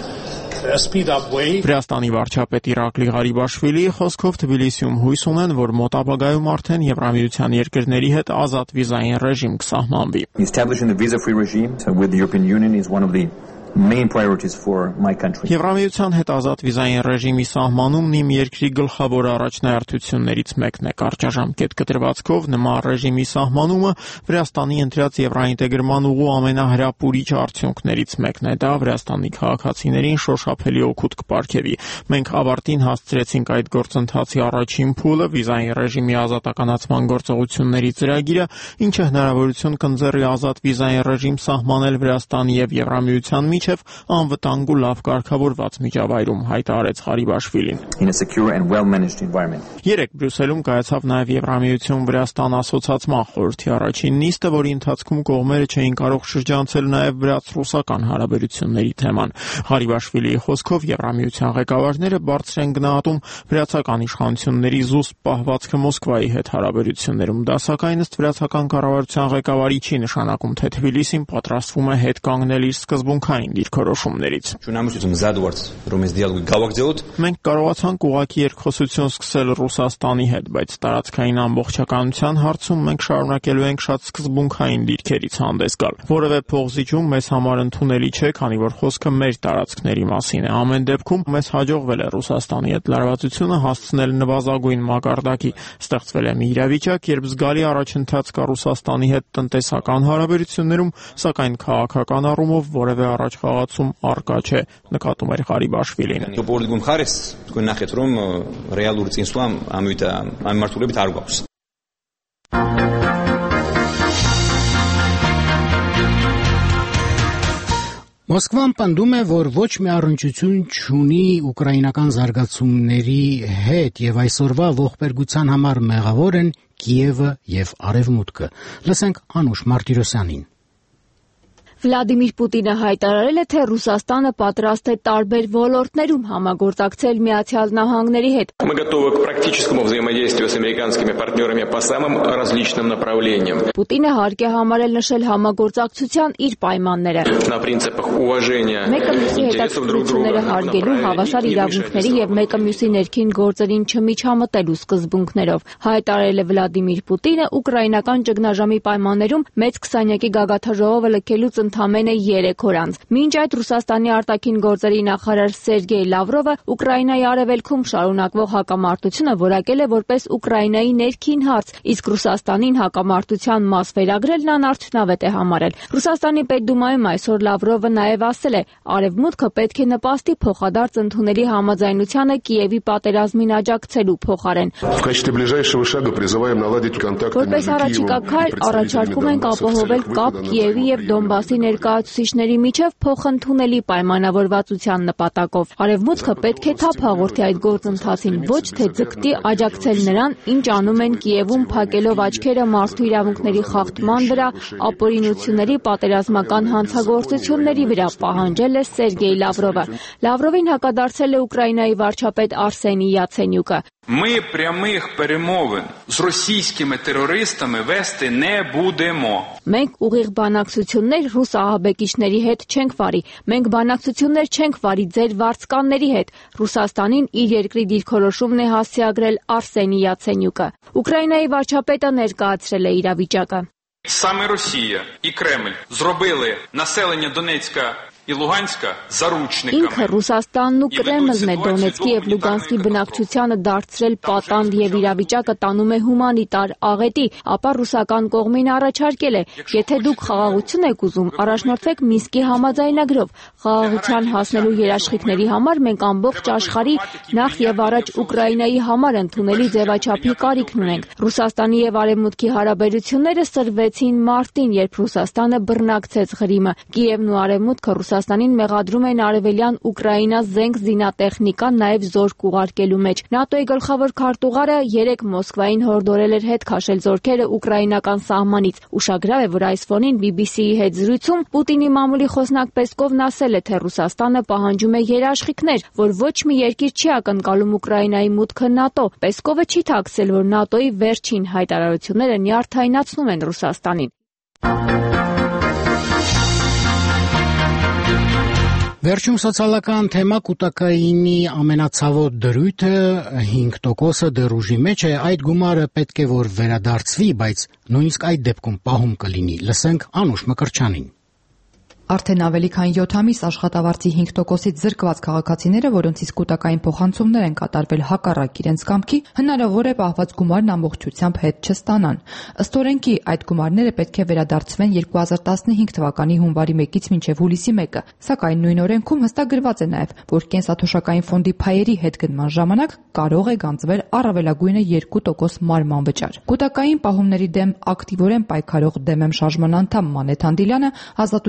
Վրաստանի վարչապետ Իրակլի Ղարիբաշվիլիի խոսքով Թբիլիսիում հույս ունեն, որ մոտ ապագայում արդեն Եվրամիության երկրների հետ ազատ վիզային ռեժիմ կսահմանվի։ Establishing the visa-free regime with the European Union is one of the main priorities for my country. Եվրամիության հետ ազատ վիզային ռեժիմի սահմանումն իմ երկրի գլխավոր առաջնահերթություններից մեկն է։ Կարճաժամկետ կտրվածքով նման ռեժիմի սահմանումը Վրաստանի ընտրած եվրաինտեգրման ուղու ամենահրապուրիչ արդյունքներից մեկն է։ Դա Վրաստանի քաղաքացիներին շոշափելի օգուտ կպարգևի։ Մենք ավարտին հասցրեցինք այդ գործընթացի առաջին փուլը, վիզային ռեժիմի ազատականացման գործողությունների ծրագիրը, ինչը հնարավորություն կընձեռի ազատ վիզային ռեժիմ սահմանել Վրաստանի եւ Եվրամիության միջև անվտանգ ու լավ կարգավորված միջավայրում, հայտարարեց Ղարիբաշվիլին։ In a secure and well-managed environment. Երեկ Բրյուսելում կայացավ նաև Եվրամիություն-Վրաստան ասոցիացման խորհրդի առաջին նիստը, որի ընթացքում կողմերը չէին կարող շրջանցել նաև վրաց-ռուսական հարաբերությունների թեման։ Ղարիբաշվիլիի խոսքով Եվրամիության ղեկավարները բարձր են գնահատում վրացական իշխանությունների զուսպ պահվածքը Մոսկվայի հետ հարաբերություններում։ Դա սակայն ըստ վրացական կառավարության ղեկավարի չի նշանակում, թե Թբիլիսին պատրաստվում է հետ կանգնել իր սկզբունքային դիրքորոշումներից։ Մենք կարողացանք ուղղակի երկխոսություն սկսել Ռուսաստանի հետ, բայց տարածքային ամբողջականության հարցում մենք շարունակելու ենք շատ սկզբունքային դիրքերից հանդես գալ։ Որևէ փողզիջում մեզ համար ընդունելի չէ, քանի որ խոսքը մեր տարածքների մասին է։ Ամեն դեպքում մեզ հաջողվել է Ռուսաստանի հետ լարվածությունը հասցնել նվազագույն մակարդակի։ Ստեղծվել է մի իրավիճակ, երբ զգալի առաջընթաց կա Ռուսաստանի հետ տնտեսական հարաբերություններում, սակայն քաղաքական առումով որևէ առաջխաղացում առկա չէ, նկատում էր Ղարիբաշվիլին։ Մոսկվան պնդում է, որ ոչ մի առնչություն չունի ուկրաինական զարգացումների հետ եւ այսօրվա ողբերգության համար մեղավոր են Կիևը եւ Արևմուտքը։ Լսենք Անուշ Մարտիրոսյանին։ Վլադիմիր Պուտինը հայտարարել է, թե Ռուսաստանը պատրաստ է տարբեր ոլորտներում համագործակցել Միացյալ Նահանգների հետ։ Мы готовы к практическому взаимодействию с американскими партнерами по самым различным направлениям. Պուտինը հարկ է համարել նշել համագործակցության իր պայմանները։ На принципах уважения интересов друг друга, հարգելու, հավասար իրավունքների եւ մեկը մյուսի ներքին գործերին չմիջամտելու սկզբունքներով։ Հայտարարել է Վլադիմիր Պուտինը ուկրաինական ճգնաժամի պայմաններում մեծ քսանյակի գագաթաժողովը լքելուց ընդամենը երեք օր անց։ Մինչ այդ Ռուսաստանի արտաքին գործերի նախարար Սերգեյ Լավրովը Ուկրաինայի արևելքում շարունակվող հակամարտությունը որակել է որպես Ուկրաինայի ներքին հարց, իսկ Ռուսաստանին հակամարտության մաս վերագրելն անարդյունավետ է համարել։ Ռուսաստանի Պետդումայում այսօր Լավրովը նաև ասել է, Արևմուտքը պետք է նպաստի փոխադարձ ընդունելի համաձայնությանը Կիևի պատերազմին աջակցելու փոխարեն։ Որպես առաջիկա քայլ առաջարկում ենք ապահովել կապ Կիևի եւ Դոնբասի ներկայացուցիչների միջև փոխընդունելի պայմանավորվածության նպատակով։ Արևմուտքը պետք է թափ հաղորդի այդ գործընթացին, ոչ թե ձգտի աջակցել նրան, ինչ անում են Կիևում փակելով աչքերը մարդու իրավունքների խախտման վրա, ապօրինությունների, պատերազմական հանցագործությունների վրա, պահանջել է Սերգեյ Լավրովը։ Լավրովին հակադարձել է Ուկրաինայի վարչապետ Արսենի Յացենյուկը։ Ми прямих перемовин з російськими терористами вести не будемо. Մենք ուղիղ բանակցություններ ռուս ահաբեկիչների հետ չենք վարի։ Մենք բանակցություններ չենք վարի ձեր վարձկանների հետ։ Ռուսաստանին իր երկրի դիրքորոշումն է հասցեագրել Արսենի Յացենյուկը։ Ուկրաինայի վարչապետը ներկայացրել է իրավիճակը։ Саме Росія і Кремль зробили населення Донецька і Луганська заручниками. Ինքը Ռուսաստանն ու Կրեմլն է Դոնեցկի եւ Լուգանսկի բնակչությանը դարձրել պատանդ եւ իրավիճակը տանում է հումանիտար աղետի, ապա ռուսական կողմին առաջարկել է, եթե դուք խաղաղություն եք ուզում, առաջնորդվեք Մինսկի համաձայնագրով։ Խաղաղության հասնելու երաշխիքների համար մենք ամբողջ աշխարհի նախ եւ առաջ Ուկրաինայի համար ընդունելի ձևաչափի կարիքն ունենք։ Ռուսաստանի եւ Արևմուտքի հարաբերությունները սրվեցին մարտին, երբ Ռուսաստանը բռնակցեց Ղրիմը։ Կիևն ու Արևմուտքը Ռուսաստանին մեղադրում են արևելյան Ուկրաինա զենք զինատեխնիկա, նաև զորք ուղարկելու մեջ։ ՆԱՏՕ-ի գլխավոր քարտուղարը երեկ Մոսկվային հորդորել էր հետ քաշել զորքերը ուկրաինական սահմանից։ Ուշագրավ է, որ այս ֆոնին բի բի սի-ի հետ զրույցում Պուտինի մամուլի խոսնակ Պեսկովն ասել է, թե Ռուսաստանը պահանջում է երաշխիքներ, որ ոչ մի երկիր չի ակնկալում Ուկրաինայի մուտքը ՆԱՏՕ։ Պեսկովը չի թաքցել, որ ՆԱՏՕ-ի վերջին հայտարարությունները նյարդայնացնում են Ռուսաստանին։ Վերջում սոցիալական թեմա կուտակայինի ամենացավոտ դրույթը հինգ տոկոսը դեռ ուժի մեջ է, այդ գումարը պետք է որ վերադարձվի, բայց նույնիսկ այդ դեպքում պահում կլինի։ Լսենք Անուշ Մկրտչյանին։ Արդեն ավելի քան յոթ ամիս աշխատավարձի հինգ տոկոսից զրկված քաղաքացիները, որոնցից կուտակային փոխանցումներ են կատարվել հակառակ իրենց կամքի, հնարավոր է պահված գումարն ամբողջությամբ հետ չստանան։ Ըստ օրենքի այդ գումարները պետք է վերադարձվեն երկու հազար տասնհինգ թվականի հունվարի մեկից մինչև հուլիսի մեկը, սակայն նույն օրենքում հստակ գրված է նաև, որ կենսաթոշակային ֆոնդի փայերի հետ գնման ժամանակ կարող է գանձվել առավելագույնը երկու տոկոս մարման վճար։ Կուտակային պահումների դեմ ակտիվորեն պայքարող Դեմեմ շարժման անդամ Մանեթ Անդիլյանը Ազատության հետ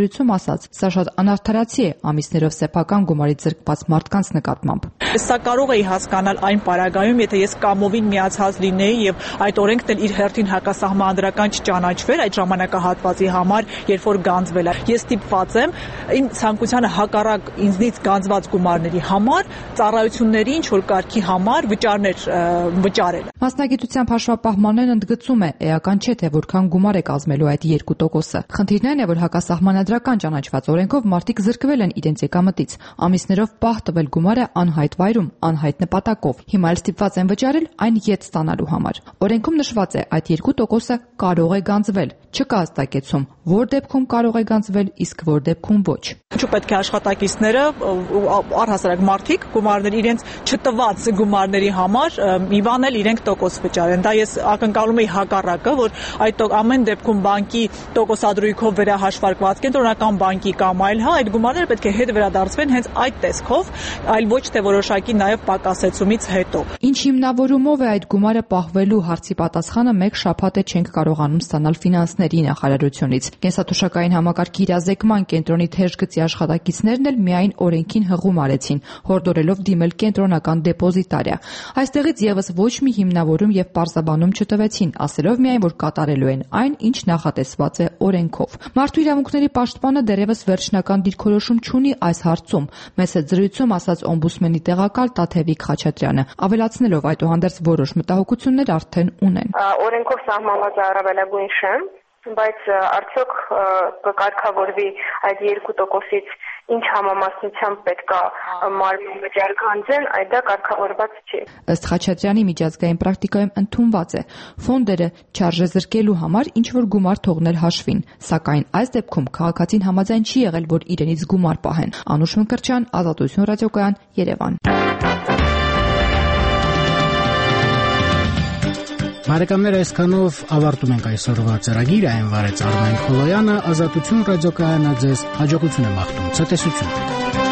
զրույցում ասաց. «Սա շատ անարդարացի է ամիսներով սեփական գումարից զրկված մարդկանց նկատմամբ»։ Սա կարող էի հասկանալ այն պարագայում, եթե ես կամովին միացած լինեի եւ այդ օրենքն էլ իր հերթին հակասահմանադրական չճանաչվեր այդ ժամանակահատվածի համար, երբ որ գանձվել է։ Ես ստիպված եմ իմ ցանկությանը հակառակ ինձնից գանձված գումարների համար ծառայությունների ինչ որ կարգի համար վճարներ վճարել։ Մասնագիտությամբ հաշվապահմանն ընդգծում է, էական չէ թե որքան գումար է կազմելու այդ երկու տոկոսը։ Խնդիրն այն է, որ հակասահմանադրական ճանաչված օրենքով մարդիկ զրկվել են իրենց եկամտից։ Ամիսներով պահ տվել գումարը անհայտ վայրում, անհայտ նպատակով։ Հիմա էլ ստիպված են վճարել այն ետ ստանալու համար։ Օրենքում նշված է, այդ երկու տոկոսը կարող է գանձվել։ Չկա հստակեցում, որ դեպքում կարող է գանձվել, իսկ որ դեպքում ոչ։ Ինչու պետք է աշխատակիցները առհասարակ մարդիկ գումարներ իրենց չտված գումարների համար մի բան էլ իրենք տոկոս վճարեն։ Դա ես ակնկալում եի հակառակը, որ այդ ամեն դեպքում բանկի տոկոսադրույքով վերահաշվարկված կենտրոնական բանկի կամ այլ հա այդ գումարները պետք է հետ վերադարձվեն հենց այդ տեսքով, այլ ոչ թե որոշակի նաև պակասեցումից հետո։ Ինչ հիմնավորումով է այդ գումարը պահվելու հարցի պատասխանը մեկ շաբաթ է չենք կարողանում ստանալ ֆինանսների նախարարությունից։ Կենսաթոշակային համակարգի իրազեկման կենտրոնի թեժ գծի աշխատակիցներն էլ միայն օրենքին հղում արեցին, հորդորելով դիմել կենտրոնական դեպոզիտարիա։ Այստեղից եւս ոչ մի հիմնավորում եւ պարզաբանում չտվեցին, ասելով միայն, որ կատարելու են այն, ինչ նախատեսված է օրենքով։ Մարդու իրավունքների պաշտպանը դեռևս վերջնական դիրքորոշում չունի այս հարցում։ Մեծ հետ զրույցում ասաց օմբուդսմենի տեղակալ Տաթևիկ Խաչատրյանը, ավելացնելով այդուհանդերձ որոշ մտահոգություններ արդեն ունեն։ Օրենքով սահմանված է առավելագույն շեմ, բայց արդյոք կկարգավորվի այդ երկու տոկոսից ինչ համամասնությամբ պետք է մարմին վճար գանձեն, այդ դա կարգավորված չի։ Ըստ Խաչատրյանի միջազգային պրակտիկայում ընդունված է ֆոնդերը չարժեզրկելու համար ինչ որ գումար թողնել հաշվին, սակայն այս դեպքում քաղաքացին համաձայն չի եղել, որ իրենից գումար պահեն։ Անուշ Մկրտչյան, Ազատություն ռադիոկայան, Երևան։ Բարեկամներ, այսքանով ավարտում ենք այսօրվա ծրագիրը, այն վարեց Արմեն Խոլոյանը, Ազատություն ռադիոկայանը ձեզ հաջողություն է մաղթում, ցտեսություն։